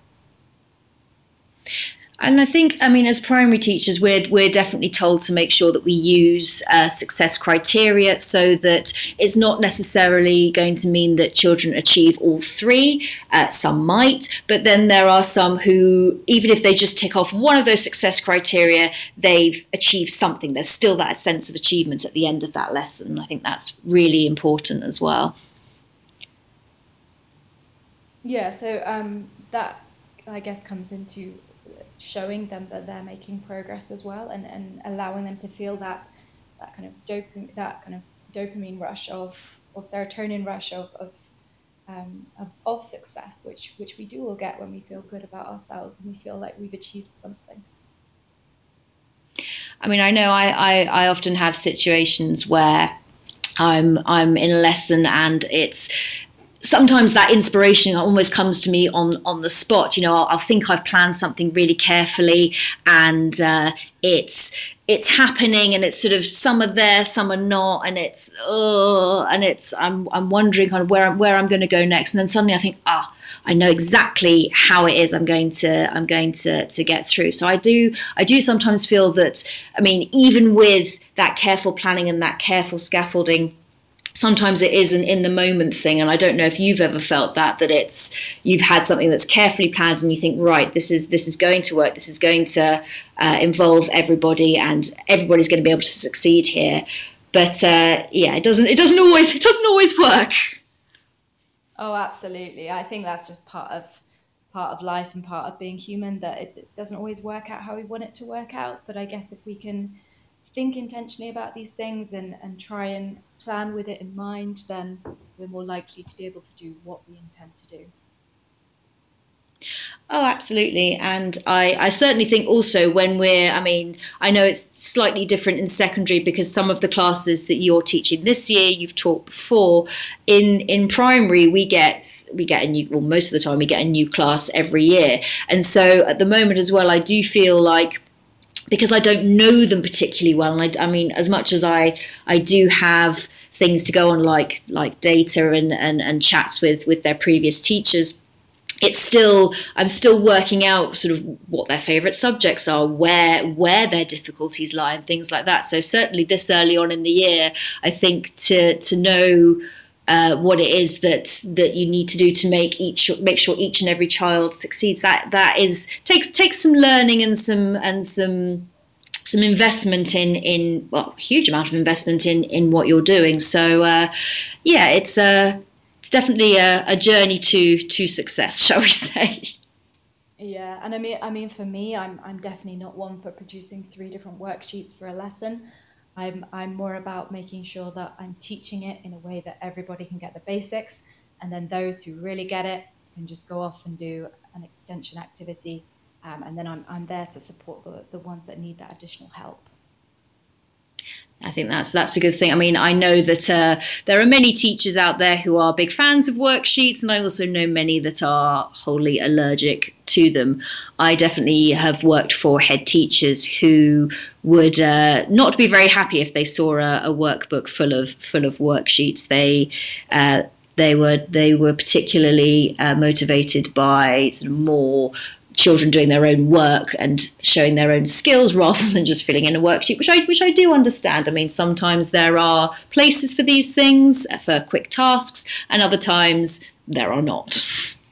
And I think, I mean, as primary teachers, we're we're definitely told to make sure that we use uh, success criteria so that it's not necessarily going to mean that children achieve all three. Uh, some might, but then there are some who, even if they just tick off one of those success criteria, they've achieved something. There's still that sense of achievement at the end of that lesson. I think that's really important as well. Yeah, so um, that, I guess, comes into showing them that they're making progress as well, and, and allowing them to feel that that kind of dopamine that kind of dopamine rush of or serotonin rush of of, um, of of success, which which we do all get when we feel good about ourselves and we feel like we've achieved something. I mean, I know I, I, I often have situations where I'm I'm in a lesson and it's sometimes that inspiration almost comes to me on on the spot. You know, I'll, I'll think I've planned something really carefully, and uh, it's it's happening, and it's sort of some are there, some are not, and it's oh, and it's I'm I'm wondering kind of where I'm, where I'm going to go next, and then suddenly I think, ah, I know exactly how it is I'm going to I'm going to to get through. So I do I do sometimes feel that, I mean, even with that careful planning and that careful scaffolding, sometimes it is an in the moment thing. And I don't know if you've ever felt that, that it's, you've had something that's carefully planned and you think, right, this is, this is going to work. This is going to uh, involve everybody and everybody's going to be able to succeed here. But uh, yeah, it doesn't, it doesn't always, it doesn't always work. Oh, absolutely. I think that's just part of, part of life and part of being human, that it, it doesn't always work out how we want it to work out. But I guess if we can think intentionally about these things and, and try and plan with it in mind, then we're more likely to be able to do what we intend to do. Oh, absolutely. And I, I certainly think also when we're, I mean, I know it's slightly different in secondary because some of the classes that you're teaching this year, you've taught before. In in primary, we get we get a new, well, most of the time we get a new class every year. And so at the moment as well, I do feel like, because I don't know them particularly well, and I, I mean, as much as I I do have things to go on like like data and, and, and chats with, with their previous teachers, it's still, I'm still working out sort of what their favourite subjects are, where where their difficulties lie and things like that. So certainly this early on in the year, I think to to know Uh, what it is that that you need to do to make each make sure each and every child succeeds. That that is takes takes some learning and some and some some investment in in well, a huge amount of investment in in what you're doing. So uh, yeah, it's uh, definitely a, a journey to to success, shall we say? Yeah, and I mean, I mean, for me, I'm I'm definitely not one for producing three different worksheets for a lesson. I'm I'm more about making sure that I'm teaching it in a way that everybody can get the basics, and then those who really get it can just go off and do an extension activity, um, and then I'm I'm there to support the the ones that need that additional help. I think that's that's a good thing. I mean, I know that uh, there are many teachers out there who are big fans of worksheets, and I also know many that are wholly allergic to them. I definitely have worked for head teachers who would uh, not be very happy if they saw a, a workbook full of full of worksheets. They uh, they were they were particularly uh, motivated by sort of more children doing their own work and showing their own skills rather than just filling in a worksheet, which I which I do understand. I mean, sometimes there are places for these things, for quick tasks, and other times there are not.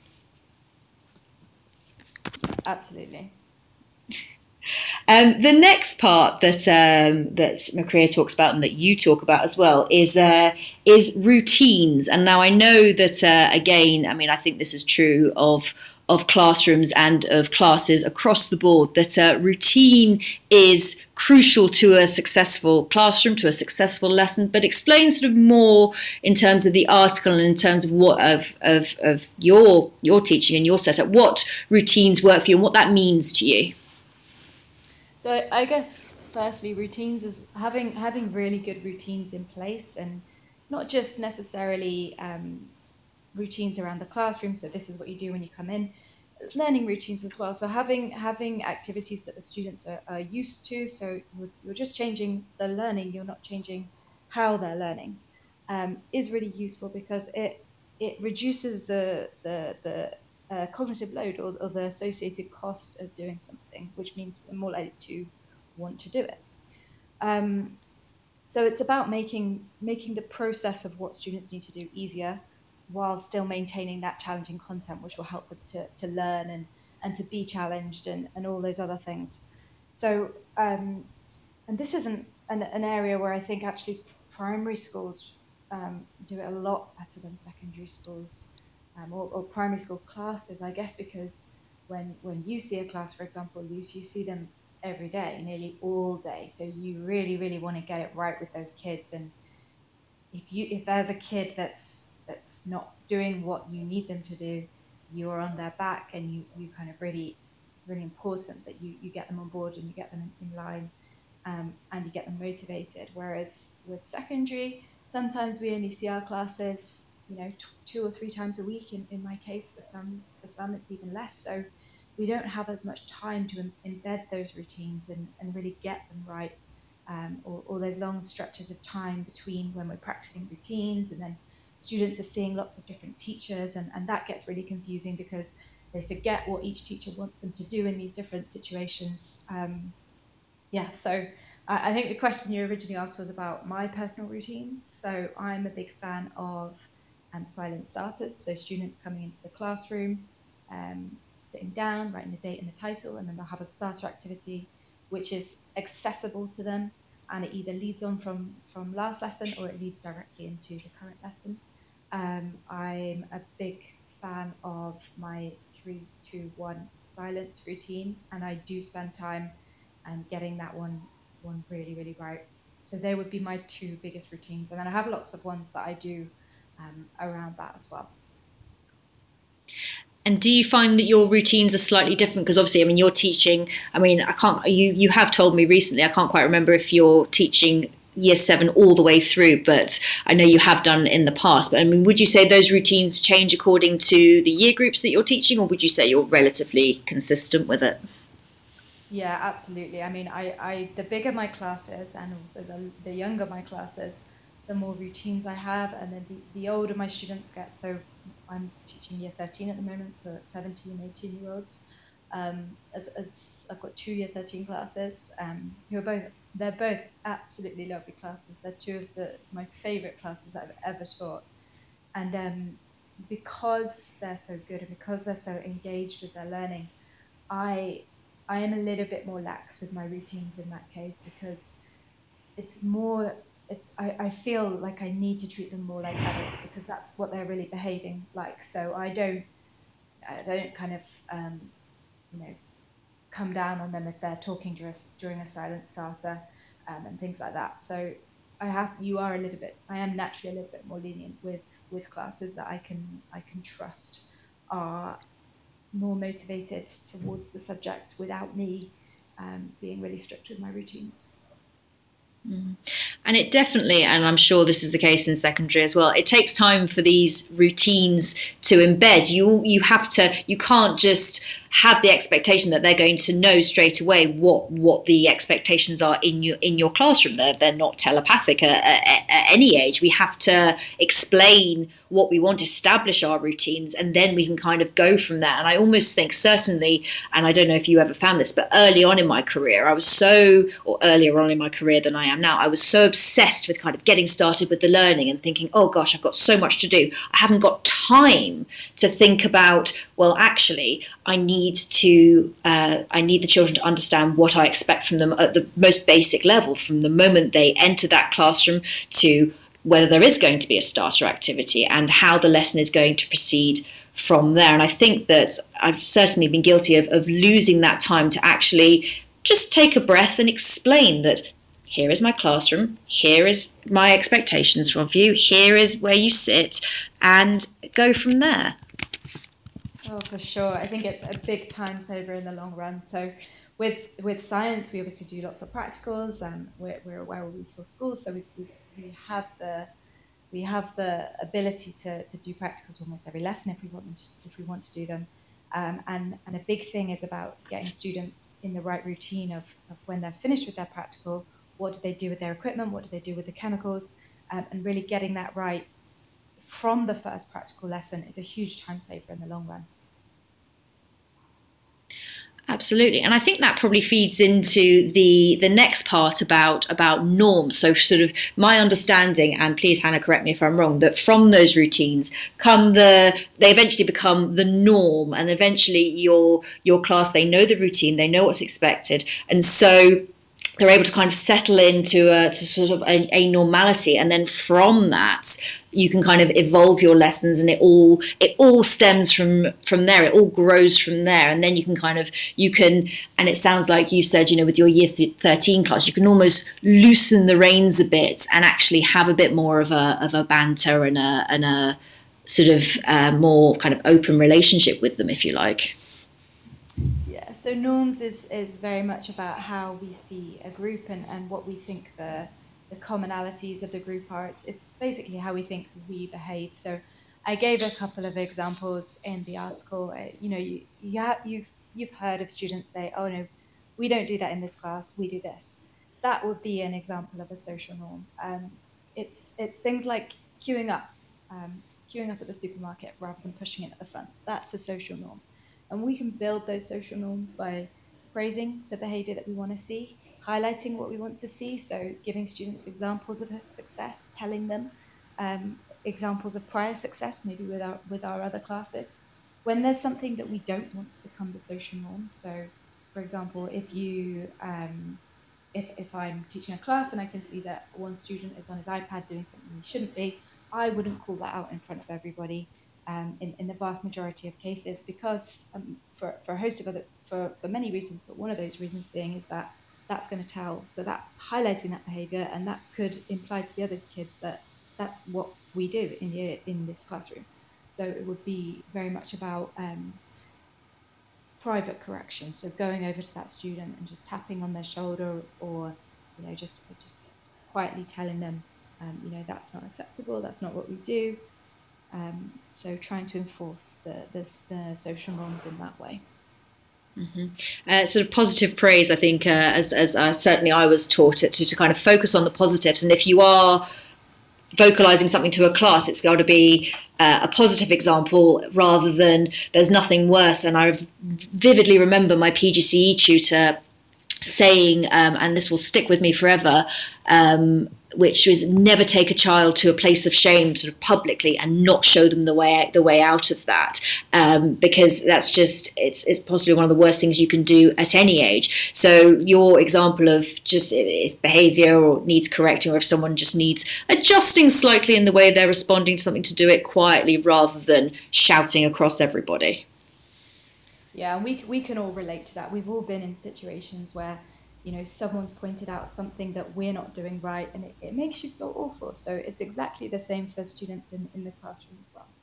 Absolutely. Um, the next part that um, that Macria talks about and that you talk about as well is uh, is routines. And now I know that uh, again, I mean, I think this is true of of classrooms and of classes across the board, that uh, routine is crucial to a successful classroom, to a successful lesson. But explain sort of more in terms of the article and in terms of what of of, of your your teaching and your setup, what routines work for you and what that means to you. So I guess firstly, routines is having having really good routines in place, and not just necessarily um, routines around the classroom. So this is what you do when you come in, learning routines as well. So having having activities that the students are, are used to. So you're, you're just changing the learning. You're not changing how they're learning. Um, is really useful because it it reduces the the the uh, cognitive load or, or the associated cost of doing something, which means we're more likely to want to do it. Um, so it's about making making the process of what students need to do easier, while still maintaining that challenging content, which will help them to, to learn and, and to be challenged and, and all those other things. So, um, and this isn't an, an area where I think actually primary schools um, do it a lot better than secondary schools um, or, or primary school classes, I guess, because when when you see a class, for example, you, you see them every day, nearly all day. So you really, really want to get it right with those kids. And if you if there's a kid that's that's not doing what you need them to do, you're on their back, and you, you kind of really, it's really important that you, you get them on board and you get them in, in line. um, and you get them motivated. Whereas with secondary, sometimes we only see our classes, you know, t- two or three times a week. In, in my case, for some, for some it's even less. So we don't have as much time to em- embed those routines and, and really get them right. Um, or, or there's long stretches of time between when we're practicing routines, and then students are seeing lots of different teachers, and, and that gets really confusing because they forget what each teacher wants them to do in these different situations. Um, yeah, so I, I think the question you originally asked was about my personal routines. So I'm a big fan of um, silent starters, so students coming into the classroom, um, sitting down, writing the date and the title, and then they'll have a starter activity which is accessible to them, and it either leads on from, from last lesson or it leads directly into the current lesson. Um, I'm a big fan of my three, two, one silence routine, and I do spend time um, getting that one one really, really right. So they would be my two biggest routines, and then I have lots of ones that I do um, around that as well. And do you find that your routines are slightly different? Because obviously, I mean, you're teaching, I mean, I can't, you, you have told me recently, I can't quite remember if you're teaching year seven all the way through, but I know you have done in the past. But I mean, would you say those routines change according to the year groups that you're teaching, or would you say you're relatively consistent with it? Yeah, absolutely. I mean, I, I the bigger my classes and also the, the younger my classes, the more routines I have, and then the, the older my students get. So I'm teaching year thirteen at the moment, so seventeen, eighteen year olds. Um, as, as I've got two year thirteen classes, um, who are both, they're both absolutely lovely classes. They're two of the my favorite classes that I've ever taught. And um, because they're so good and because they're so engaged with their learning, I I am a little bit more lax with my routines in that case, because it's more it's I, I feel like I need to treat them more like adults, because that's what they're really behaving like. So I don't I don't kind of um, you know come down on them if they're talking during a, during a silent starter, um, and things like that. So I have you are a little bit I am naturally a little bit more lenient with with classes that I can I can trust are more motivated towards the subject without me um, being really strict with my routines. Mm. And it definitely, and I'm sure this is the case in secondary as well, it takes time for these routines to embed. You you have to, you can't just have the expectation that they're going to know straight away what what the expectations are in your in your classroom. They're, they're not telepathic at, at, at any age. We have to explain what we want, establish our routines, and then we can kind of go from there. And I almost think certainly, and I don't know if you ever found this, but early on in my career, I was so, or earlier on in my career than I am now, I was so obsessed with kind of getting started with the learning and thinking, oh gosh, I've got so much to do. I haven't got time to think about, well, actually, I need to, uh, I need the children to understand what I expect from them at the most basic level, from the moment they enter that classroom to whether there is going to be a starter activity and how the lesson is going to proceed from there. And I think that I've certainly been guilty of, of losing that time to actually just take a breath and explain that here is my classroom, here is my expectations from you, here is where you sit, and go from there. Oh, for sure. I think it's a big time saver in the long run. So with with science, we obviously do lots of practicals, and we're, we're a well-resourced school, so we, we, we have the we have the ability to, to do practicals almost every lesson if we want them to, if we want to do them. Um, and, and a big thing is about getting students in the right routine of, of when they're finished with their practical, what do they do with their equipment, what do they do with the chemicals, um, and really getting that right from the first practical lesson is a huge time saver in the long run. Absolutely. And I think that probably feeds into the the next part about about norms. So sort of my understanding, and please Hannah correct me if I'm wrong, that from those routines come the they eventually become the norm, and eventually your your class, they know the routine, they know what's expected, and so they're able to kind of settle into a to sort of a, a normality, and then from that you can kind of evolve your lessons, and it all it all stems from from there. It all grows from there, and then you can kind of you can. And it sounds like you said, you know, with your year thirteen class, you can almost loosen the reins a bit and actually have a bit more of a of a banter and a and a sort of uh, more kind of open relationship with them, if you like. Yes, so norms is, is very much about how we see a group and, and what we think the the commonalities of the group are. It's, it's basically how we think we behave. So I gave a couple of examples in the article. Uh, you know, you, you have, you've you've heard of students say, "Oh no, we don't do that in this class. We do this." That would be an example of a social norm. Um, it's it's things like queuing up, um, queuing up at the supermarket rather than pushing it at the front. That's a social norm, and we can build those social norms by praising the behaviour that we want to see, highlighting what we want to see. So giving students examples of success, telling them um, examples of prior success, maybe with our with our other classes. When there's something that we don't want to become the social norm. So, for example, if you um, if if I'm teaching a class and I can see that one student is on his iPad doing something he shouldn't be, I wouldn't call that out in front of everybody. Um, in, in the vast majority of cases, because um, for, for a host of other, for, for many reasons, but one of those reasons being is that that's going to tell that that's highlighting that behaviour, and that could imply to the other kids that that's what we do in the, in this classroom. So it would be very much about um, private correction. So going over to that student and just tapping on their shoulder, or you know, just just quietly telling them, um, you know, that's not acceptable. That's not what we do. Um, so trying to enforce the, the, the social norms in that way. Mm-hmm. Uh, sort of positive praise, I think, uh, as, as uh, certainly I was taught it, to, to kind of focus on the positives. And if you are vocalising something to a class, it's got to be uh, a positive example rather than there's nothing worse. And I vividly remember my P G C E tutor saying, um, and this will stick with me forever, um, which was never take a child to a place of shame sort of publicly and not show them the way the way out of that, um, because that's just it's it's possibly one of the worst things you can do at any age. So your example of just if behaviour or needs correcting, or if someone just needs adjusting slightly in the way they're responding to something, to do it quietly rather than shouting across everybody. Yeah, and we we can all relate to that. We've all been in situations where, you know, someone's pointed out something that we're not doing right, and it, it makes you feel awful. So it's exactly the same for students in, in the classroom as well.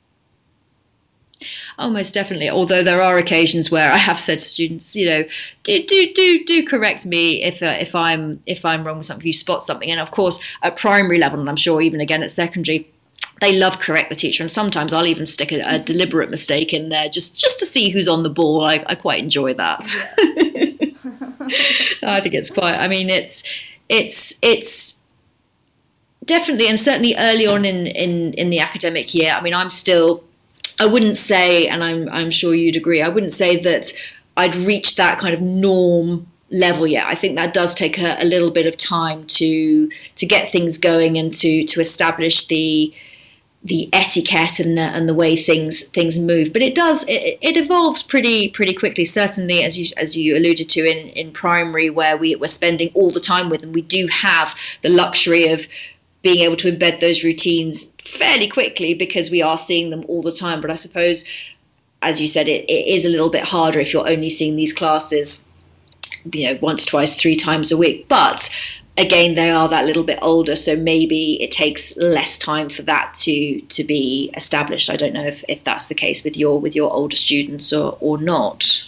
Oh, most definitely. Although there are occasions where I have said to students, you know, do do do do correct me if uh, if I'm if I'm wrong with something, if you spot something. And of course, at primary level, and I'm sure even again at secondary, they love correct the teacher, and sometimes I'll even stick a, a deliberate mistake in there just just to see who's on the ball. I, I quite enjoy that. Yeah. I think it's quite, I mean, it's, it's, it's definitely, and certainly early on in, in, in the academic year, I mean, I'm still, I wouldn't say, and I'm, I'm sure you'd agree, I wouldn't say that I'd reached that kind of norm level yet. I think that does take a, a little bit of time to, to get things going and to, to establish the, the etiquette and the, and the way things things move, but it does it, it evolves pretty pretty quickly. Certainly, as you as you alluded to in, in primary, where we we're spending all the time with them, we do have the luxury of being able to embed those routines fairly quickly because we are seeing them all the time. But I suppose, as you said, it, it is a little bit harder if you're only seeing these classes, you know, once, twice, three times a week. But again, they are that little bit older, so maybe it takes less time for that to to be established. I don't know if, if that's the case with your with your older students or, or not.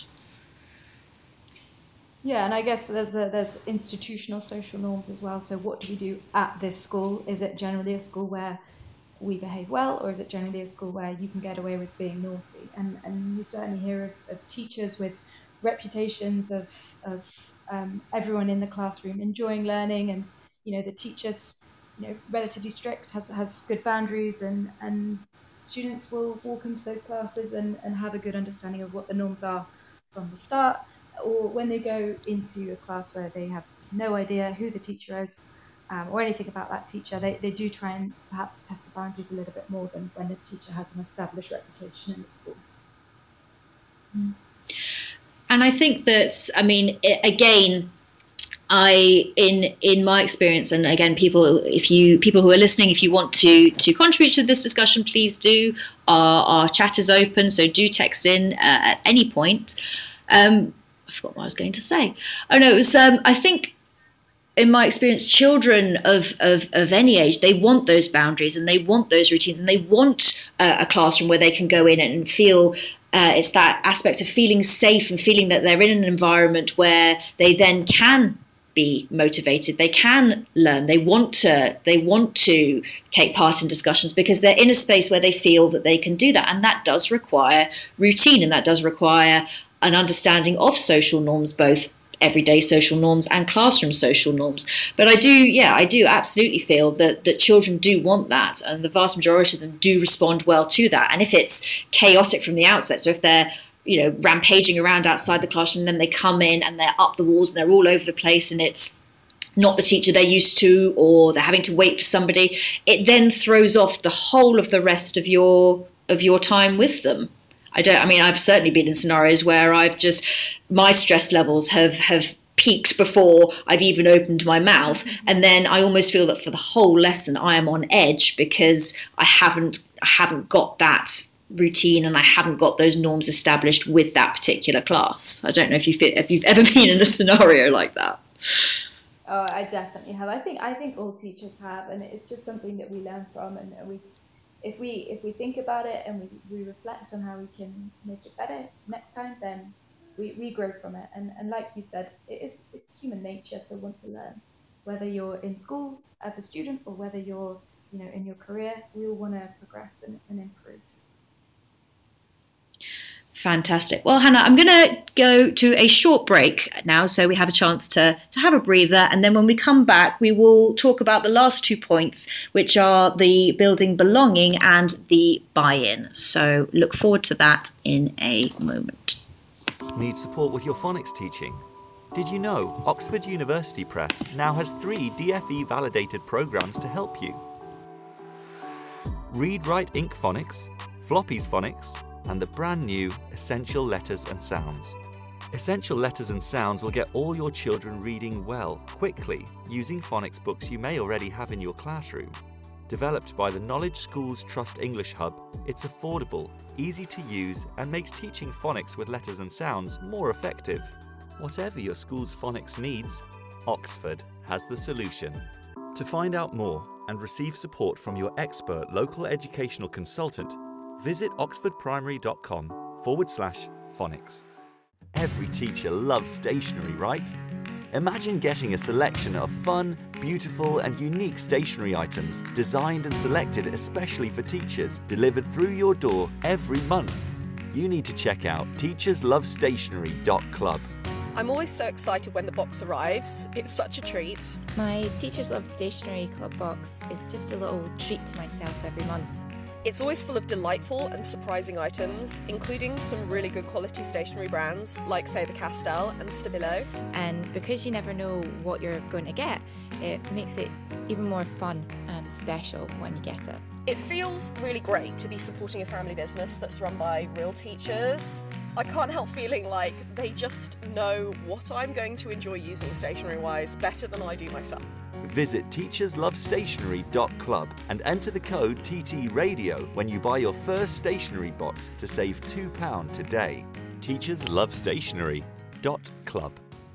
Yeah, and I guess there's the, there's institutional social norms as well. So what do we do at this school? Is it generally a school where we behave well, or is it generally a school where you can get away with being naughty? And and you certainly hear of, of teachers with reputations of of Um, everyone in the classroom enjoying learning, and you know the teachers, you know, relatively strict, has has good boundaries, and and students will walk into those classes and, and have a good understanding of what the norms are from the start. Or when they go into a class where they have no idea who the teacher is um, or anything about that teacher, they, they do try and perhaps test the boundaries a little bit more than when the teacher has an established reputation in the school. Mm. And I think that, I mean, it, again, I in in my experience, and again, people, if you people who are listening, if you want to to contribute to this discussion, please do. Our our chat is open, so do text in uh, at any point. Um, I forgot what I was going to say. Oh no, it was. Um, I think in my experience, children of, of of any age, they want those boundaries and they want those routines, and they want uh, a classroom where they can go in and feel uh, it's that aspect of feeling safe and feeling that they're in an environment where they then can be motivated, they can learn, they want to they want to take part in discussions because they're in a space where they feel that they can do that. And that does require routine, and that does require an understanding of social norms, both everyday social norms and classroom social norms. But I do, yeah, I do absolutely feel that that children do want that, and the vast majority of them do respond well to that. And if it's chaotic from the outset, so if they're you know, rampaging around outside the classroom, and then they come in and they're up the walls and they're all over the place and it's not the teacher they're used to, or they're having to wait for somebody, it then throws off the whole of the rest of your of your time with them. I don't, I mean, I've certainly been in scenarios where I've just, my stress levels have, have peaked before I've even opened my mouth. And then I almost feel that for the whole lesson, I am on edge because I haven't, I haven't got that routine and I haven't got those norms established with that particular class. I don't know if you fit, if you've ever been in a scenario like that. Oh, I definitely have. I think I think all teachers have, and it's just something that we learn from, and we, if we if we think about it and we, we reflect on how we can make it better next time, then we, we grow from it. And and like you said, it is it's human nature to want to learn, whether you're in school as a student or whether you're you know in your career. We all want to progress and, and improve. Fantastic. Well, Hannah, I'm going to go to a short break now, so we have a chance to, to have a breather. And then when we come back, we will talk about the last two points, which are the building belonging and the buy-in. So look forward to that in a moment. Need support with your phonics teaching? Did you know Oxford University Press now has three D F E validated programs to help you? Read Write Inc Phonics, Floppy's Phonics, and the brand new Essential Letters and Sounds. Essential Letters and Sounds will get all your children reading well, quickly, using phonics books you may already have in your classroom. Developed by the Knowledge Schools Trust English Hub, it's affordable, easy to use, and makes teaching phonics with letters and sounds more effective. Whatever your school's phonics needs, Oxford has the solution. To find out more and receive support from your expert local educational consultant, visit oxfordprimary.com forward slash phonics. Every teacher loves stationery, right? Imagine getting a selection of fun, beautiful and unique stationery items designed and selected especially for teachers, delivered through your door every month. You need to check out teachers love stationery dot club. I'm always so excited when the box arrives. It's such a treat. My Teachers Love Stationery Club box is just a little treat to myself every month. It's always full of delightful and surprising items, including some really good quality stationery brands like Faber-Castell and Stabilo. And because you never know what you're going to get, it makes it even more fun and special when you get it. It feels really great to be supporting a family business that's run by real teachers. I can't help feeling like they just know what I'm going to enjoy using stationery-wise better than I do myself. Visit teachers love stationery dot club and enter the code T T Radio when you buy your first stationery box to save two pounds today. teachers love stationery dot club.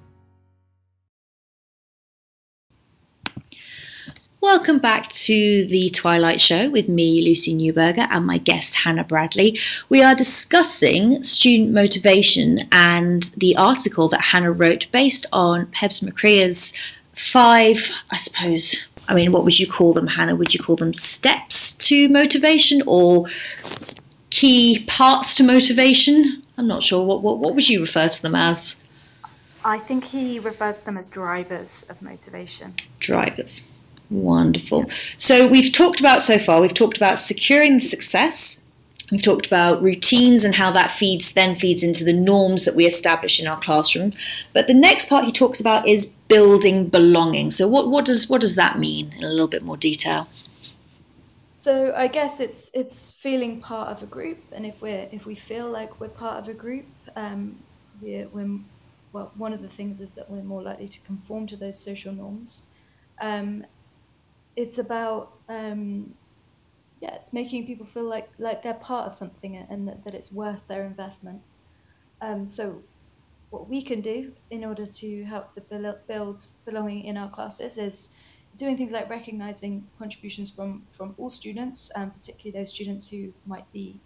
Welcome back to the Twilight Show with me, Lucy Newberger, and my guest, Hannah Bradley. We are discussing student motivation and the article that Hannah wrote based on Pebs McCrea's five, I suppose, I mean, what would you call them, Hannah? Would you call them steps to motivation or key parts to motivation? I'm not sure. What, what, what would you refer to them as? I think he refers to them as drivers of motivation. Drivers. Wonderful. So we've talked about so far, we've talked about securing the success. We've talked about routines and how that feeds then feeds into the norms that we establish in our classroom. But the next part he talks about is building belonging. So what, what does what does that mean in a little bit more detail? So I guess it's it's feeling part of a group, and if we're if we feel like we're part of a group, um, we're, we're well, one of the things is that we're more likely to conform to those social norms. Um, it's about um, yeah, it's making people feel like like they're part of something and that, that it's worth their investment. Um, so what we can do in order to help to build, build belonging in our classes is doing things like recognizing contributions from, from all students, um, particularly those students who might be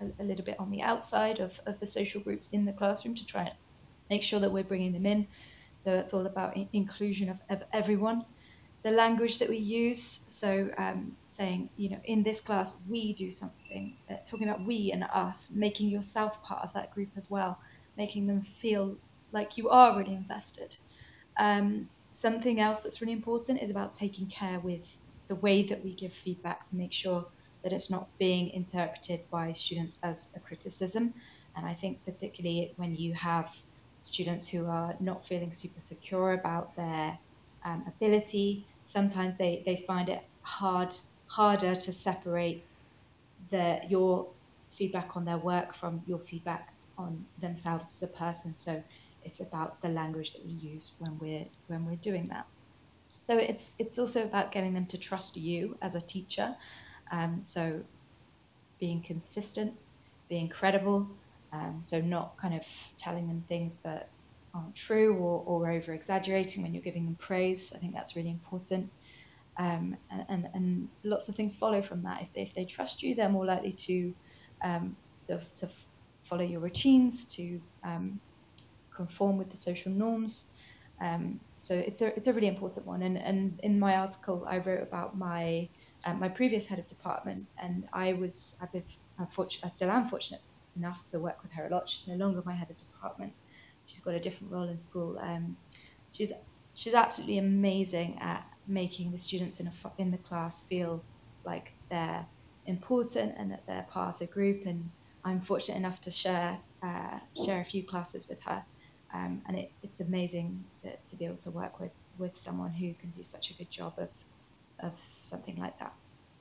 a, a little bit on the outside of, of the social groups in the classroom to try and make sure that we're bringing them in. So it's all about in- inclusion of, of everyone. The language that we use, so um, saying, you know, in this class, we do something, uh, talking about we and us, making yourself part of that group as well, making them feel like you are really invested. Um, something else that's really important is about taking care with the way that we give feedback to make sure that it's not being interpreted by students as a criticism. And I think particularly when you have students who are not feeling super secure about their um, ability, sometimes they, they find it hard harder to separate the your feedback on their work from your feedback on themselves as a person. So it's about the language that we use when we're when we're doing that. So it's it's also about getting them to trust you as a teacher. Um, so being consistent, being credible. Um, so not kind of telling them things that aren't true or, or over exaggerating when you're giving them praise. I think that's really important. Um, and, and, and lots of things follow from that. If they, if they trust you, they're more likely to um, to, to follow your routines, to um, conform with the social norms. Um, so it's a it's a really important one. And and in my article, I wrote about my uh, my previous head of department, and I was I've been unfortunate, I still am fortunate enough to work with her a lot. She's no longer my head of department. She's got a different role in school. Um, she's she's absolutely amazing at making the students in a in the class feel like they're important and that they're part of the group. And I'm fortunate enough to share uh, share a few classes with her, um, and it, it's amazing to, to be able to work with with someone who can do such a good job of of something like that.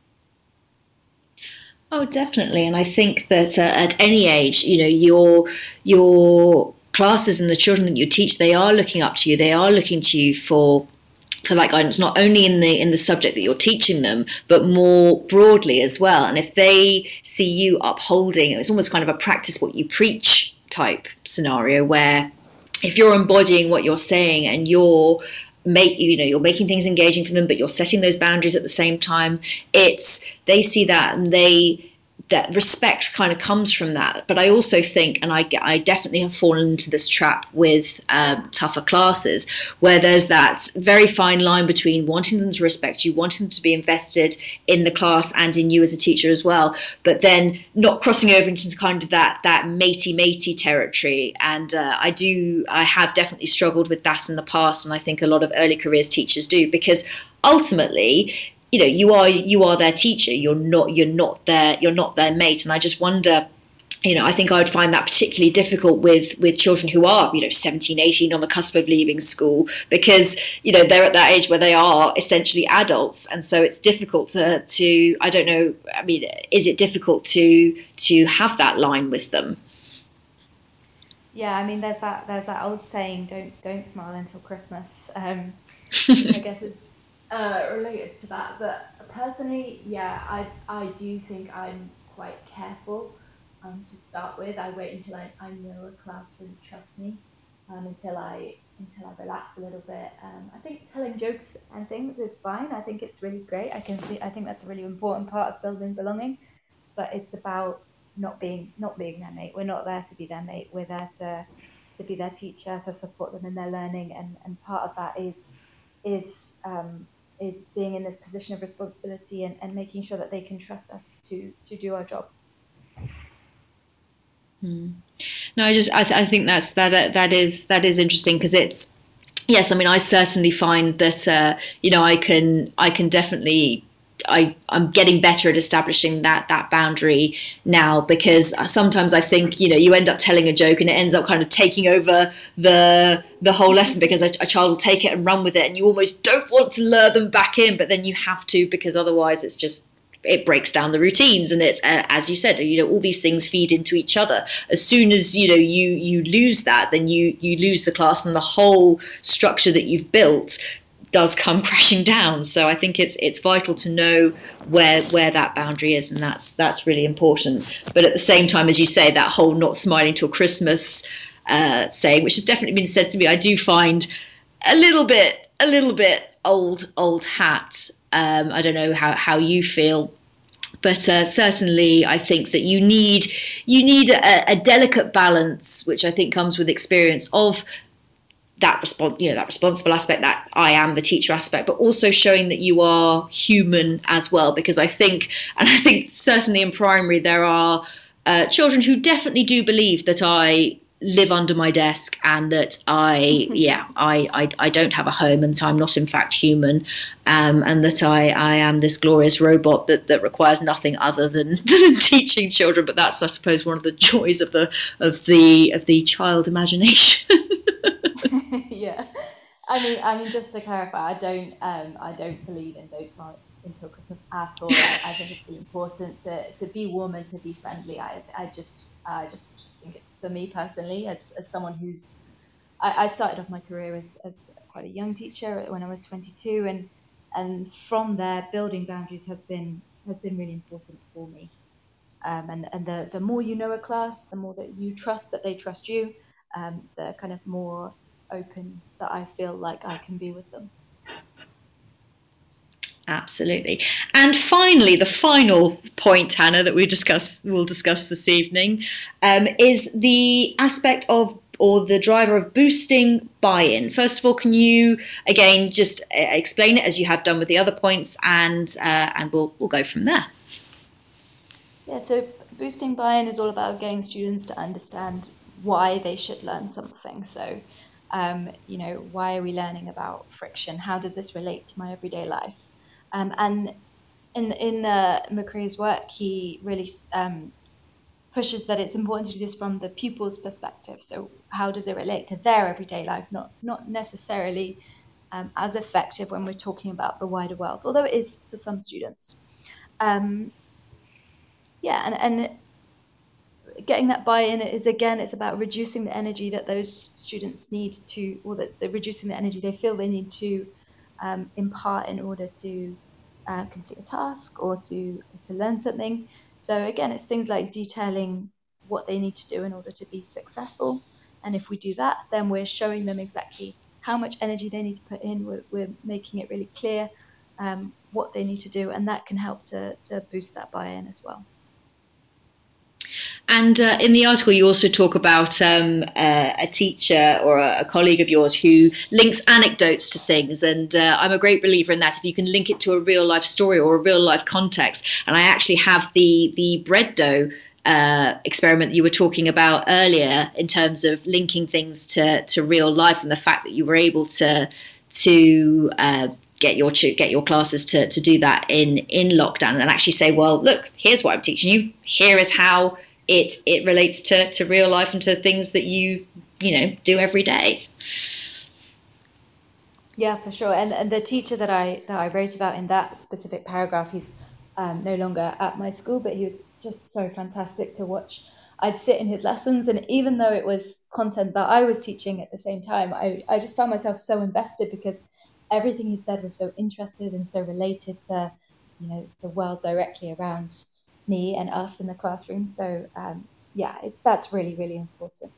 Oh, definitely. And I think that uh, at any age, you know, your your classes and the children that you teach, they are looking up to you. They are looking to you for for that guidance, not only in the in the subject that you're teaching them, but more broadly as well. And if they see you upholding, it's almost kind of a practice what you preach type scenario, where if you're embodying what you're saying and you're make you know you're making things engaging for them, but you're setting those boundaries at the same time, it's they see that and they that respect kind of comes from that. But I also think, and I, I definitely have fallen into this trap with um, tougher classes, where there's that very fine line between wanting them to respect you, wanting them to be invested in the class and in you as a teacher as well, but then not crossing over into kind of that that matey matey territory. And uh, I do I have definitely struggled with that in the past, and I think a lot of early careers teachers do, because ultimately, you know, you are you are their teacher. You're not you're not their you're not their mate. And I just wonder, you know, I think I would find that particularly difficult with with children who are, you know, seventeen, eighteen on the cusp of leaving school, because, you know, they're at that age where they are essentially adults, and so it's difficult to to I don't know. I mean, is it difficult to to have that line with them? Yeah, I mean, there's that there's that old saying, "Don't don't smile until Christmas." Um, I guess it's uh, related to that. But personally, yeah, I I do think I'm quite careful. Um, to start with, I wait until I, I know a class really trusts me, um, until I until I relax a little bit. Um, I think telling jokes and things is fine. I think it's really great. I can see. I think that's a really important part of building belonging. But it's about not being not being their mate. We're not there to be their mate. We're there to to be their teacher, to support them in their learning, and, and part of that is is um, is being in this position of responsibility and, and making sure that they can trust us to to do our job. Hmm. No, I just I, th- I think that's that that is that is interesting, because it's yes. I mean, I certainly find that uh, you know I can I can definitely. I, I'm getting better at establishing that that boundary now, because sometimes I think, you know, you end up telling a joke and it ends up kind of taking over the the whole lesson, because a, a child will take it and run with it, and you almost don't want to lure them back in, but then you have to, because otherwise it's just it breaks down the routines. And it's uh, as you said, you know, all these things feed into each other. As soon as you know you you lose that, then you you lose the class, and the whole structure that you've built does come crashing down. So I think it's it's vital to know where where that boundary is, and that's that's really important. But at the same time, as you say, that whole not smiling till Christmas uh, saying, which has definitely been said to me, I do find a little bit a little bit old old hat. Um, I don't know how how you feel, But uh, certainly, I think that you need you need a, a delicate balance, which I think comes with experience of that response, you know, that responsible aspect, that I am the teacher aspect, but also showing that you are human as well. Because I think, and I think certainly in primary, there are uh, children who definitely do believe that I live under my desk and that I, yeah, I, I, I don't have a home and I'm not in fact human, um, and that I, I am this glorious robot that, that requires nothing other than, than teaching children. But that's, I suppose, one of the joys of the of the of the child imagination. Yeah, I mean, I mean, just to clarify, I don't, um, I don't believe in Don't Smile Until Christmas at all. I, I think it's really important to, to be warm and to be friendly. I, I just, I just think it's, for me personally, as, as someone who's, I, I started off my career as, as quite a young teacher when I was twenty-two, and and from there, building boundaries has been has been really important for me. Um, and and the the more you know a class, the more that you trust that they trust you, um, the kind of more open that I feel like I can be with them. Absolutely. And finally, the final point, Hannah, that we discuss, we'll discuss this evening, um, is the aspect of, or the driver of boosting buy-in. First of all, can you again just explain it as you have done with the other points, and uh, and we'll we'll go from there. Yeah. So boosting buy-in is all about getting students to understand why they should learn something. So, um, you know, why are we learning about friction? How does this relate to my everyday life? Um, and in in uh, McCree's work, he really um, pushes that it's important to do this from the pupil's perspective. So how does it relate to their everyday life? Not not necessarily um, as effective when we're talking about the wider world, although it is for some students. Um, yeah, and, and getting that buy-in is, again, it's about reducing the energy that those students need to, or that they're reducing the energy they feel they need to um, impart in order to uh, complete a task or to to learn something. So again, it's things like detailing what they need to do in order to be successful. And if we do that, then we're showing them exactly how much energy they need to put in. We're, we're making it really clear um, what they need to do, and that can help to to boost that buy-in as well. And uh, in the article, you also talk about um, uh, a teacher or a, a colleague of yours who links anecdotes to things. And uh, I'm a great believer in that. If you can link it to a real life story or a real life context. And I actually have the, the bread dough uh, experiment that you were talking about earlier in terms of linking things to, to real life, and the fact that you were able to to uh, get your get your classes to, to do that in, in lockdown, and actually say, well, look, here's what I'm teaching you. Here is how it it relates to, to real life and to things that you you know do every day. Yeah, for sure. And and the teacher that I that I wrote about in that specific paragraph, he's um, no longer at my school, but he was just so fantastic to watch. I'd sit in his lessons, and even though it was content that I was teaching at the same time, I, I just found myself so invested because everything he said was so interested and so related to, you know, the world directly around me and us in the classroom. So um, yeah, it's that's really, really important.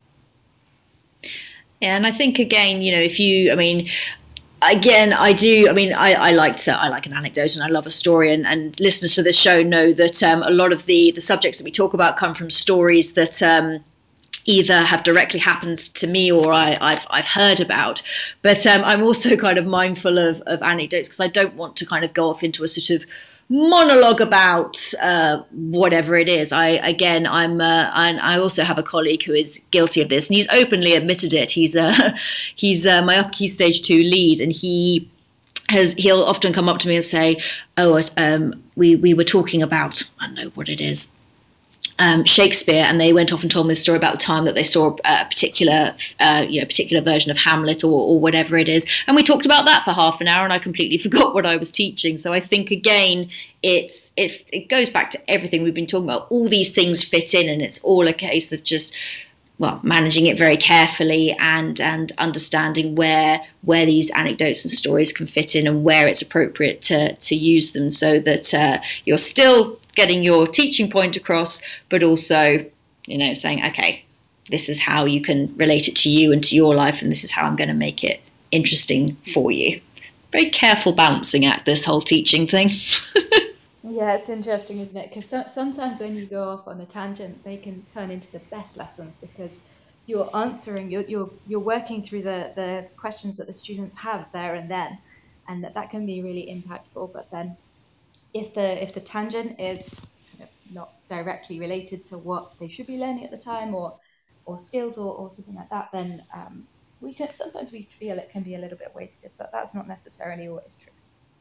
Yeah, and I think again, you know, if you, I mean, again, I do, I mean, I, I like to, I like an anecdote and I love a story, and, and listeners to this show know that um, a lot of the, the subjects that we talk about come from stories that um, either have directly happened to me or I, I've I've heard about. But um, I'm also kind of mindful of, of anecdotes because I don't want to kind of go off into a sort of monologue about uh, whatever it is. I again, I'm uh, I, I also have a colleague who is guilty of this, and he's openly admitted it. He's uh, he's uh, my upper key stage two lead, and he has he'll often come up to me and say, "Oh, um, we we were talking about I don't know what it is." Um, Shakespeare, and they went off and told me the story about the time that they saw a particular, uh, you know, particular version of Hamlet or, or whatever it is, and we talked about that for half an hour, and I completely forgot what I was teaching. So I think again, it's it it goes back to everything we've been talking about. All these things fit in, and it's all a case of just well managing it very carefully and and understanding where where these anecdotes and stories can fit in and where it's appropriate to to use them, so that uh, you're still getting your teaching point across, but also, you know, saying, okay, this is how you can relate it to you and to your life, and this is how I'm going to make it interesting for you. Very careful balancing act, this whole teaching thing. Yeah, it's interesting, isn't it? Because so, sometimes when you go off on a tangent, they can turn into the best lessons because you're answering, you're you're you're working through the the questions that the students have there and then, and that, that can be really impactful. But then, if the if the tangent is kind of not directly related to what they should be learning at the time, or or skills, or, or something like that, then um, we can sometimes we feel it can be a little bit wasted. But that's not necessarily always true.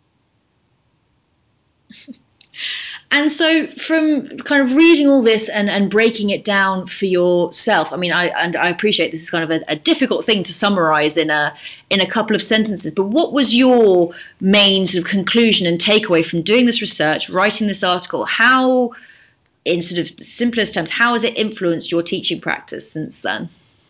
And so from kind of reading all this and, and breaking it down for yourself, I mean, I and I appreciate this is kind of a, a difficult thing to summarize in a in a couple of sentences, but what was your main sort of conclusion and takeaway from doing this research, writing this article? How, in sort of simplest terms, how has it influenced your teaching practice since then?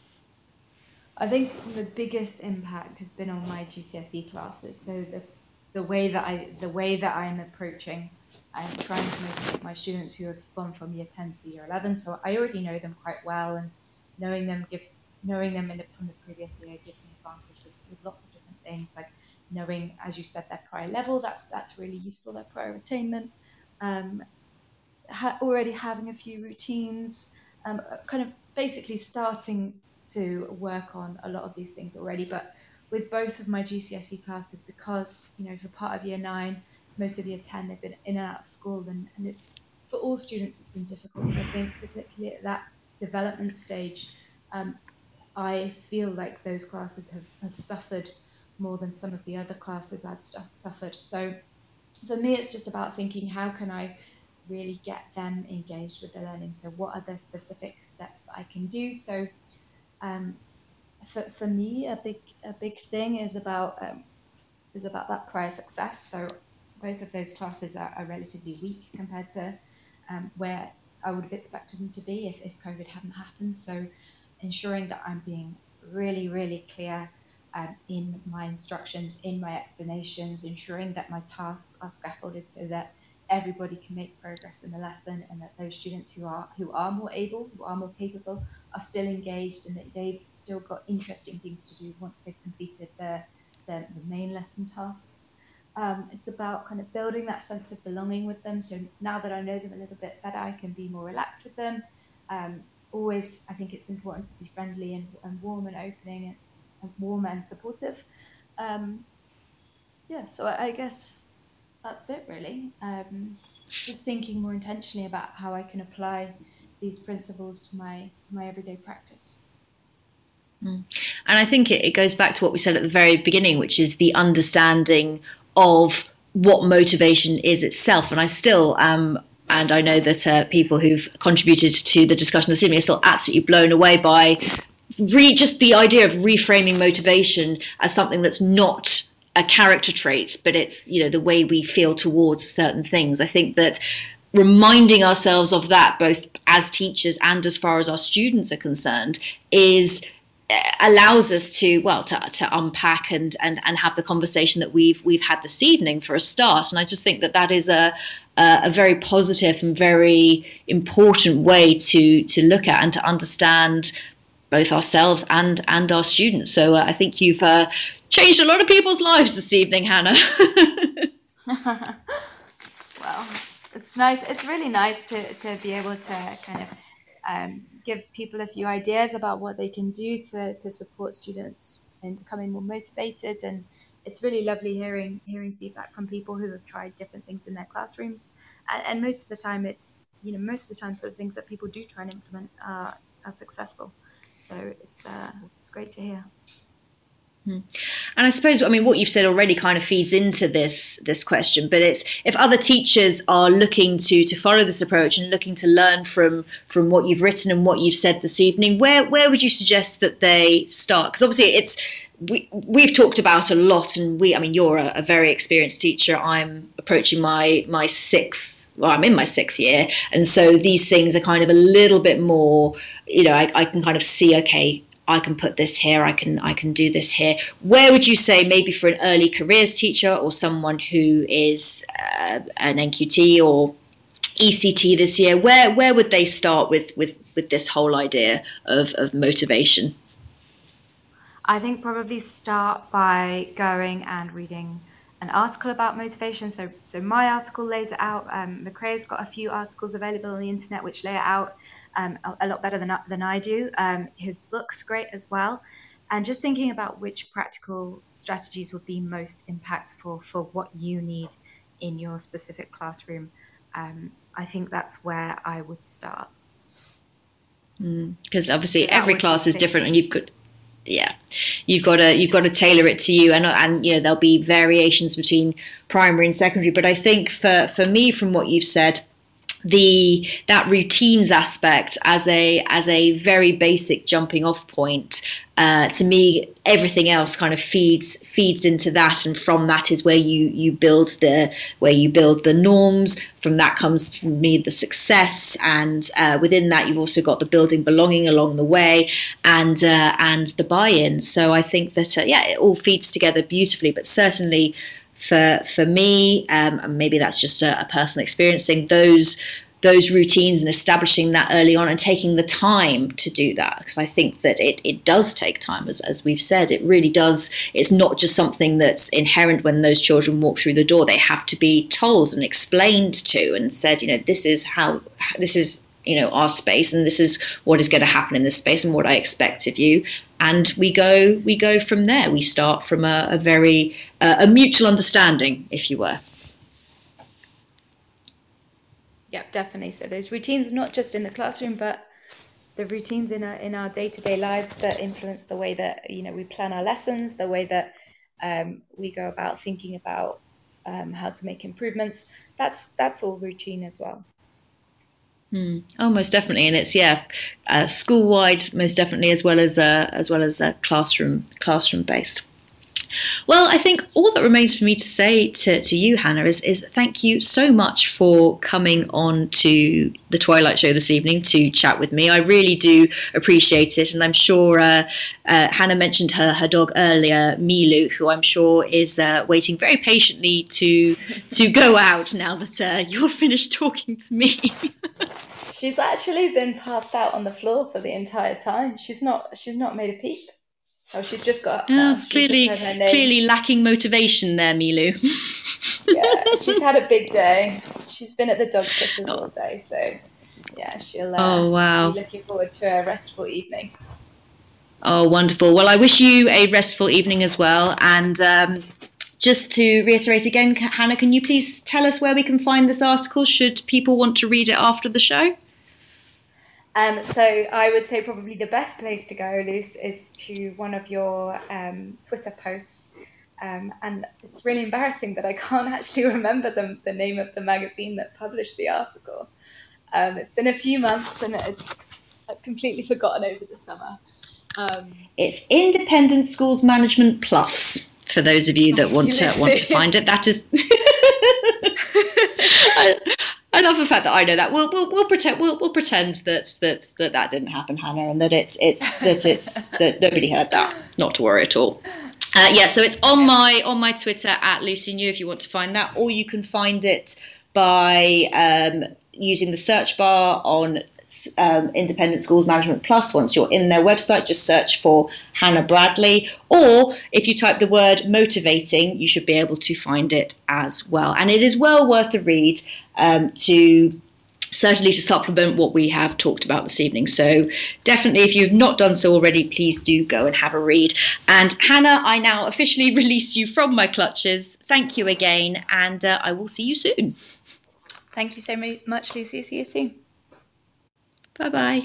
I think the biggest impact has been on my G C S E classes. So the the way that I the way that I'm approaching, I'm trying to motivate my students who have gone from year ten to year eleven. So I already know them quite well, and knowing them gives knowing them in the, from the previous year gives me advantage with, with lots of different things, like knowing, as you said, their prior level. That's that's really useful. Their prior attainment, um, ha- already having a few routines, um, kind of basically starting to work on a lot of these things already. But with both of my G C S E classes, because, you know, for part of year nine, most of year ten, they've been in and out of school, and, and it's, for all students, it's been difficult. But I think particularly at that development stage, um, I feel like those classes have, have suffered more than some of the other classes I've stu- suffered. So for me, it's just about thinking, how can I really get them engaged with the learning? So what are the specific steps that I can do? So um, for, for me, a big a big thing is about um, is about that prior success. So both of those classes are, are relatively weak compared to um, where I would have expected them to be if, if COVID hadn't happened. So ensuring that I'm being really, really clear um, in my instructions, in my explanations, ensuring that my tasks are scaffolded so that everybody can make progress in the lesson, and that those students who are who are more able, who are more capable, are still engaged, and that they've still got interesting things to do once they've completed the, the, the main lesson tasks. Um, it's about kind of building that sense of belonging with them. So now that I know them a little bit better, I can be more relaxed with them. Um, always, I think it's important to be friendly and, and warm and opening and, and warm and supportive. Um, yeah, so I, I guess that's it really. Um, just thinking more intentionally about how I can apply these principles to my to my everyday practice. Mm. And I think it, it goes back to what we said at the very beginning, which is the understanding of what motivation is itself. And I still am, and I know that uh, people who've contributed to the discussion this evening are still absolutely blown away by re- just the idea of reframing motivation as something that's not a character trait, but it's, you know, the way we feel towards certain things. I think that reminding ourselves of that, both as teachers and as far as our students are concerned, is allows us to, well, to, to unpack and, and and have the conversation that we've we've had this evening for a start. And I just think that that is a a, a very positive and very important way to to look at and to understand both ourselves and and our students. So uh, I think you've uh, changed a lot of people's lives this evening, Hannah. Well, it's nice. It's really nice to to be able to kind of um, give people a few ideas about what they can do to, to support students in becoming more motivated. And it's really lovely hearing hearing feedback from people who have tried different things in their classrooms. And, and most of the time, it's, you know, most of the time, sort of things that people do try and implement are, are successful. So it's uh, it's great to hear. And I suppose, I mean, what you've said already kind of feeds into this this question, but it's, if other teachers are looking to to follow this approach and looking to learn from from what you've written and what you've said this evening, where where would you suggest that they start? Because obviously it's, we, we've talked about a lot, and we, I mean, you're a, a very experienced teacher. I'm approaching my my sixth, well, I'm in my sixth year. And so these things are kind of a little bit more, you know, I, I can kind of see, okay, I can put this here, I can I can do this here. Where would you say, maybe for an early careers teacher or someone who is uh, an N Q T or E C T this year, where where would they start with with, with this whole idea of, of motivation? I think probably start by going and reading an article about motivation. So, so my article lays it out. Um, Macrae's got a few articles available on the internet which lay it out um, a, a lot better than than I do. Um, his book's great as well. And just thinking about which practical strategies would be most impactful for what you need in your specific classroom, um, I think that's where I would start. Because mm, obviously so every class is different, and you've got, yeah, you've got to you've got to tailor it to you, and and you know there'll be variations between primary and secondary. But I think for for me, from what you've said, the that routines aspect as a as a very basic jumping off point, uh, to me everything else kind of feeds feeds into that, and from that is where you you build the where you build the norms. From that comes for me the success, and uh, within that you've also got the building belonging along the way, and uh, and the buy-in. So I think that uh, yeah, it all feeds together beautifully. But certainly For for me, um, and maybe that's just a, a personal experience thing, those those routines and establishing that early on and taking the time to do that, because I think that it, it does take time, as, as we've said, it really does. It's not just something that's inherent when those children walk through the door. They have to be told and explained to and said, you know, this is how, this is, you know, our space, and this is what is going to happen in this space and what I expect of you. And we go we go from there. We start from a, a very uh, a mutual understanding, if you were. Yeah, definitely. So those routines, not just in the classroom, but the routines in our in our day-to-day lives that influence the way that, you know, we plan our lessons, the way that um, we go about thinking about um, how to make improvements. That's that's all routine as well. Mm. Oh, most definitely, and it's yeah, uh, school-wide, most definitely, as well as uh, as well as uh, classroom classroom based. Well, I think all that remains for me to say to, to you, Hannah, is is thank you so much for coming on to the Twilight Show this evening to chat with me. I really do appreciate it, and I'm sure uh, uh, Hannah mentioned her her dog earlier, Milu, who I'm sure is uh, waiting very patiently to to go out now that uh, you're finished talking to me. She's actually been passed out on the floor for the entire time. She's not she's not made a peep. Oh, she's just got up now. Oh, clearly, clearly lacking motivation there, Milu. Yeah, she's had a big day. She's been at the dog sitters all day, so yeah, she'll uh, oh, wow. be looking forward to a restful evening. Oh, wonderful. Well, I wish you a restful evening as well. And um, just to reiterate again, Hannah, can you please tell us where we can find this article should people want to read it after the show? Um, so I would say probably the best place to go, Luce, is to one of your um, Twitter posts. Um, and it's really embarrassing that I can't actually remember the, the name of the magazine that published the article. Um, it's been a few months and it's I've completely forgotten over the summer. Um, it's Independent Schools Management Plus, for those of you that want to want to find it. That is... I, I love the fact that I know that. We'll we'll, we'll pretend we'll, we'll pretend that, that that that didn't happen, Hannah, and that it's it's that it's that nobody heard that. Not to worry at all. Uh, yeah, so it's on my on my Twitter at Lucy New if you want to find that, or you can find it by um, using the search bar on um, Independent Schools Management Plus. Once you're in their website, just search for Hannah Bradley, or if you type the word motivating, you should be able to find it as well. And it is well worth a read. Um, to certainly to supplement what we have talked about this evening. So definitely, if you've not done so already, please do go and have a read. And Hannah, I now officially release you from my clutches. Thank you again, and uh, I will see you soon. Thank you so much, Lucy. See you soon. Bye-bye.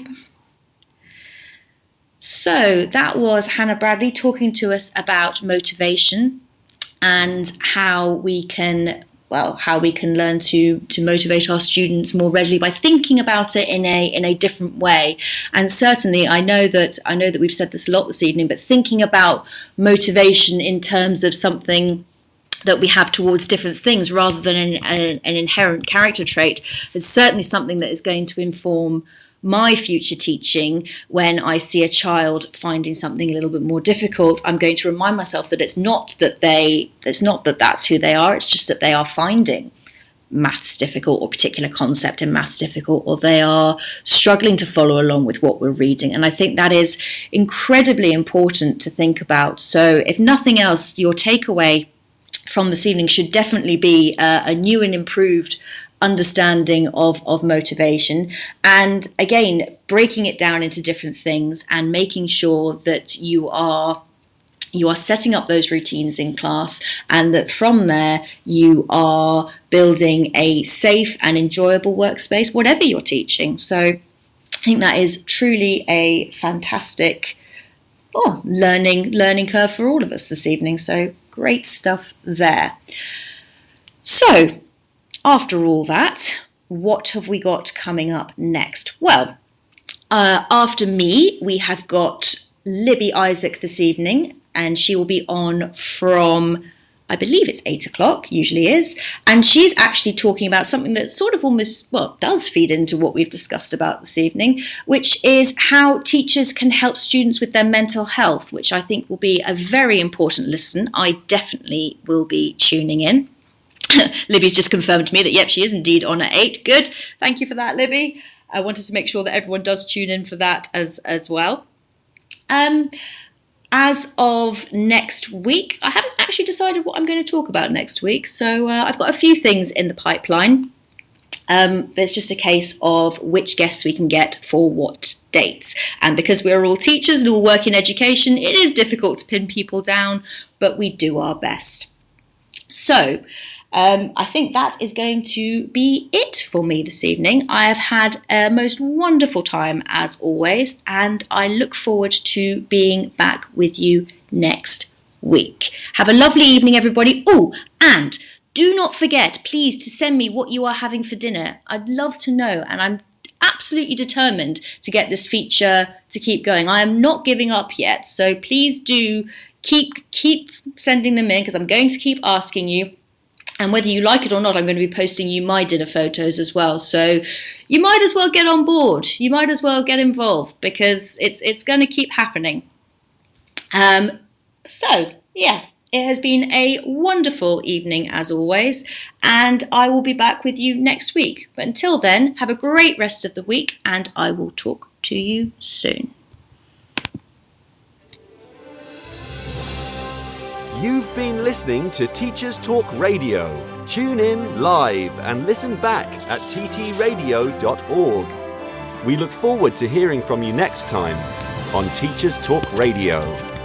So that was Hannah Bradley talking to us about motivation and how we can well, how we can learn to to motivate our students more readily by thinking about it in a in a different way. And certainly, I know that I know that we've said this a lot this evening, but thinking about motivation in terms of something that we have towards different things rather than an, an, an inherent character trait is certainly something that is going to inform my future teaching. When I see a child finding something a little bit more difficult, I'm going to remind myself that it's not that they it's not that that's who they are, it's just that they are finding maths difficult or particular concept in maths difficult, or they are struggling to follow along with what we're reading. And I think that is incredibly important to think about. So if nothing else, your takeaway from this evening should definitely be uh, a new and improved understanding of, of motivation, and again breaking it down into different things and making sure that you are you are setting up those routines in class, and that from there you are building a safe and enjoyable workspace, whatever you're teaching. So I think that is truly a fantastic oh, learning learning curve for all of us this evening. So great stuff there. So after all that, what have we got coming up next? Well, uh, after me, we have got Libby Isaac this evening, and she will be on from, I believe it's eight o'clock, usually is, and she's actually talking about something that sort of almost, well, does feed into what we've discussed about this evening, which is how teachers can help students with their mental health, which I think will be a very important listen. I definitely will be tuning in. Libby's just confirmed to me that, yep, she is indeed on at eight. Good. Thank you for that, Libby. I wanted to make sure that everyone does tune in for that as, as well. Um, as of next week, I haven't actually decided what I'm going to talk about next week. So uh, I've got a few things in the pipeline. Um, but it's just a case of which guests we can get for what dates. And because we're all teachers and all work in education, it is difficult to pin people down, but we do our best. So Um, I think that is going to be it for me this evening. I have had a most wonderful time as always, and I look forward to being back with you next week. Have a lovely evening, everybody. Oh, and do not forget, please, to send me what you are having for dinner. I'd love to know, and I'm absolutely determined to get this feature to keep going. I am not giving up yet, so please do keep keep sending them in, because I'm going to keep asking you. And whether you like it or not, I'm going to be posting you my dinner photos as well. So you might as well get on board. You might as well get involved, because it's it's going to keep happening. Um, so, yeah, it has been a wonderful evening as always. And I will be back with you next week. But until then, have a great rest of the week, and I will talk to you soon. You've been listening to Teachers Talk Radio. Tune in live and listen back at t t radio dot org. We look forward to hearing from you next time on Teachers Talk Radio.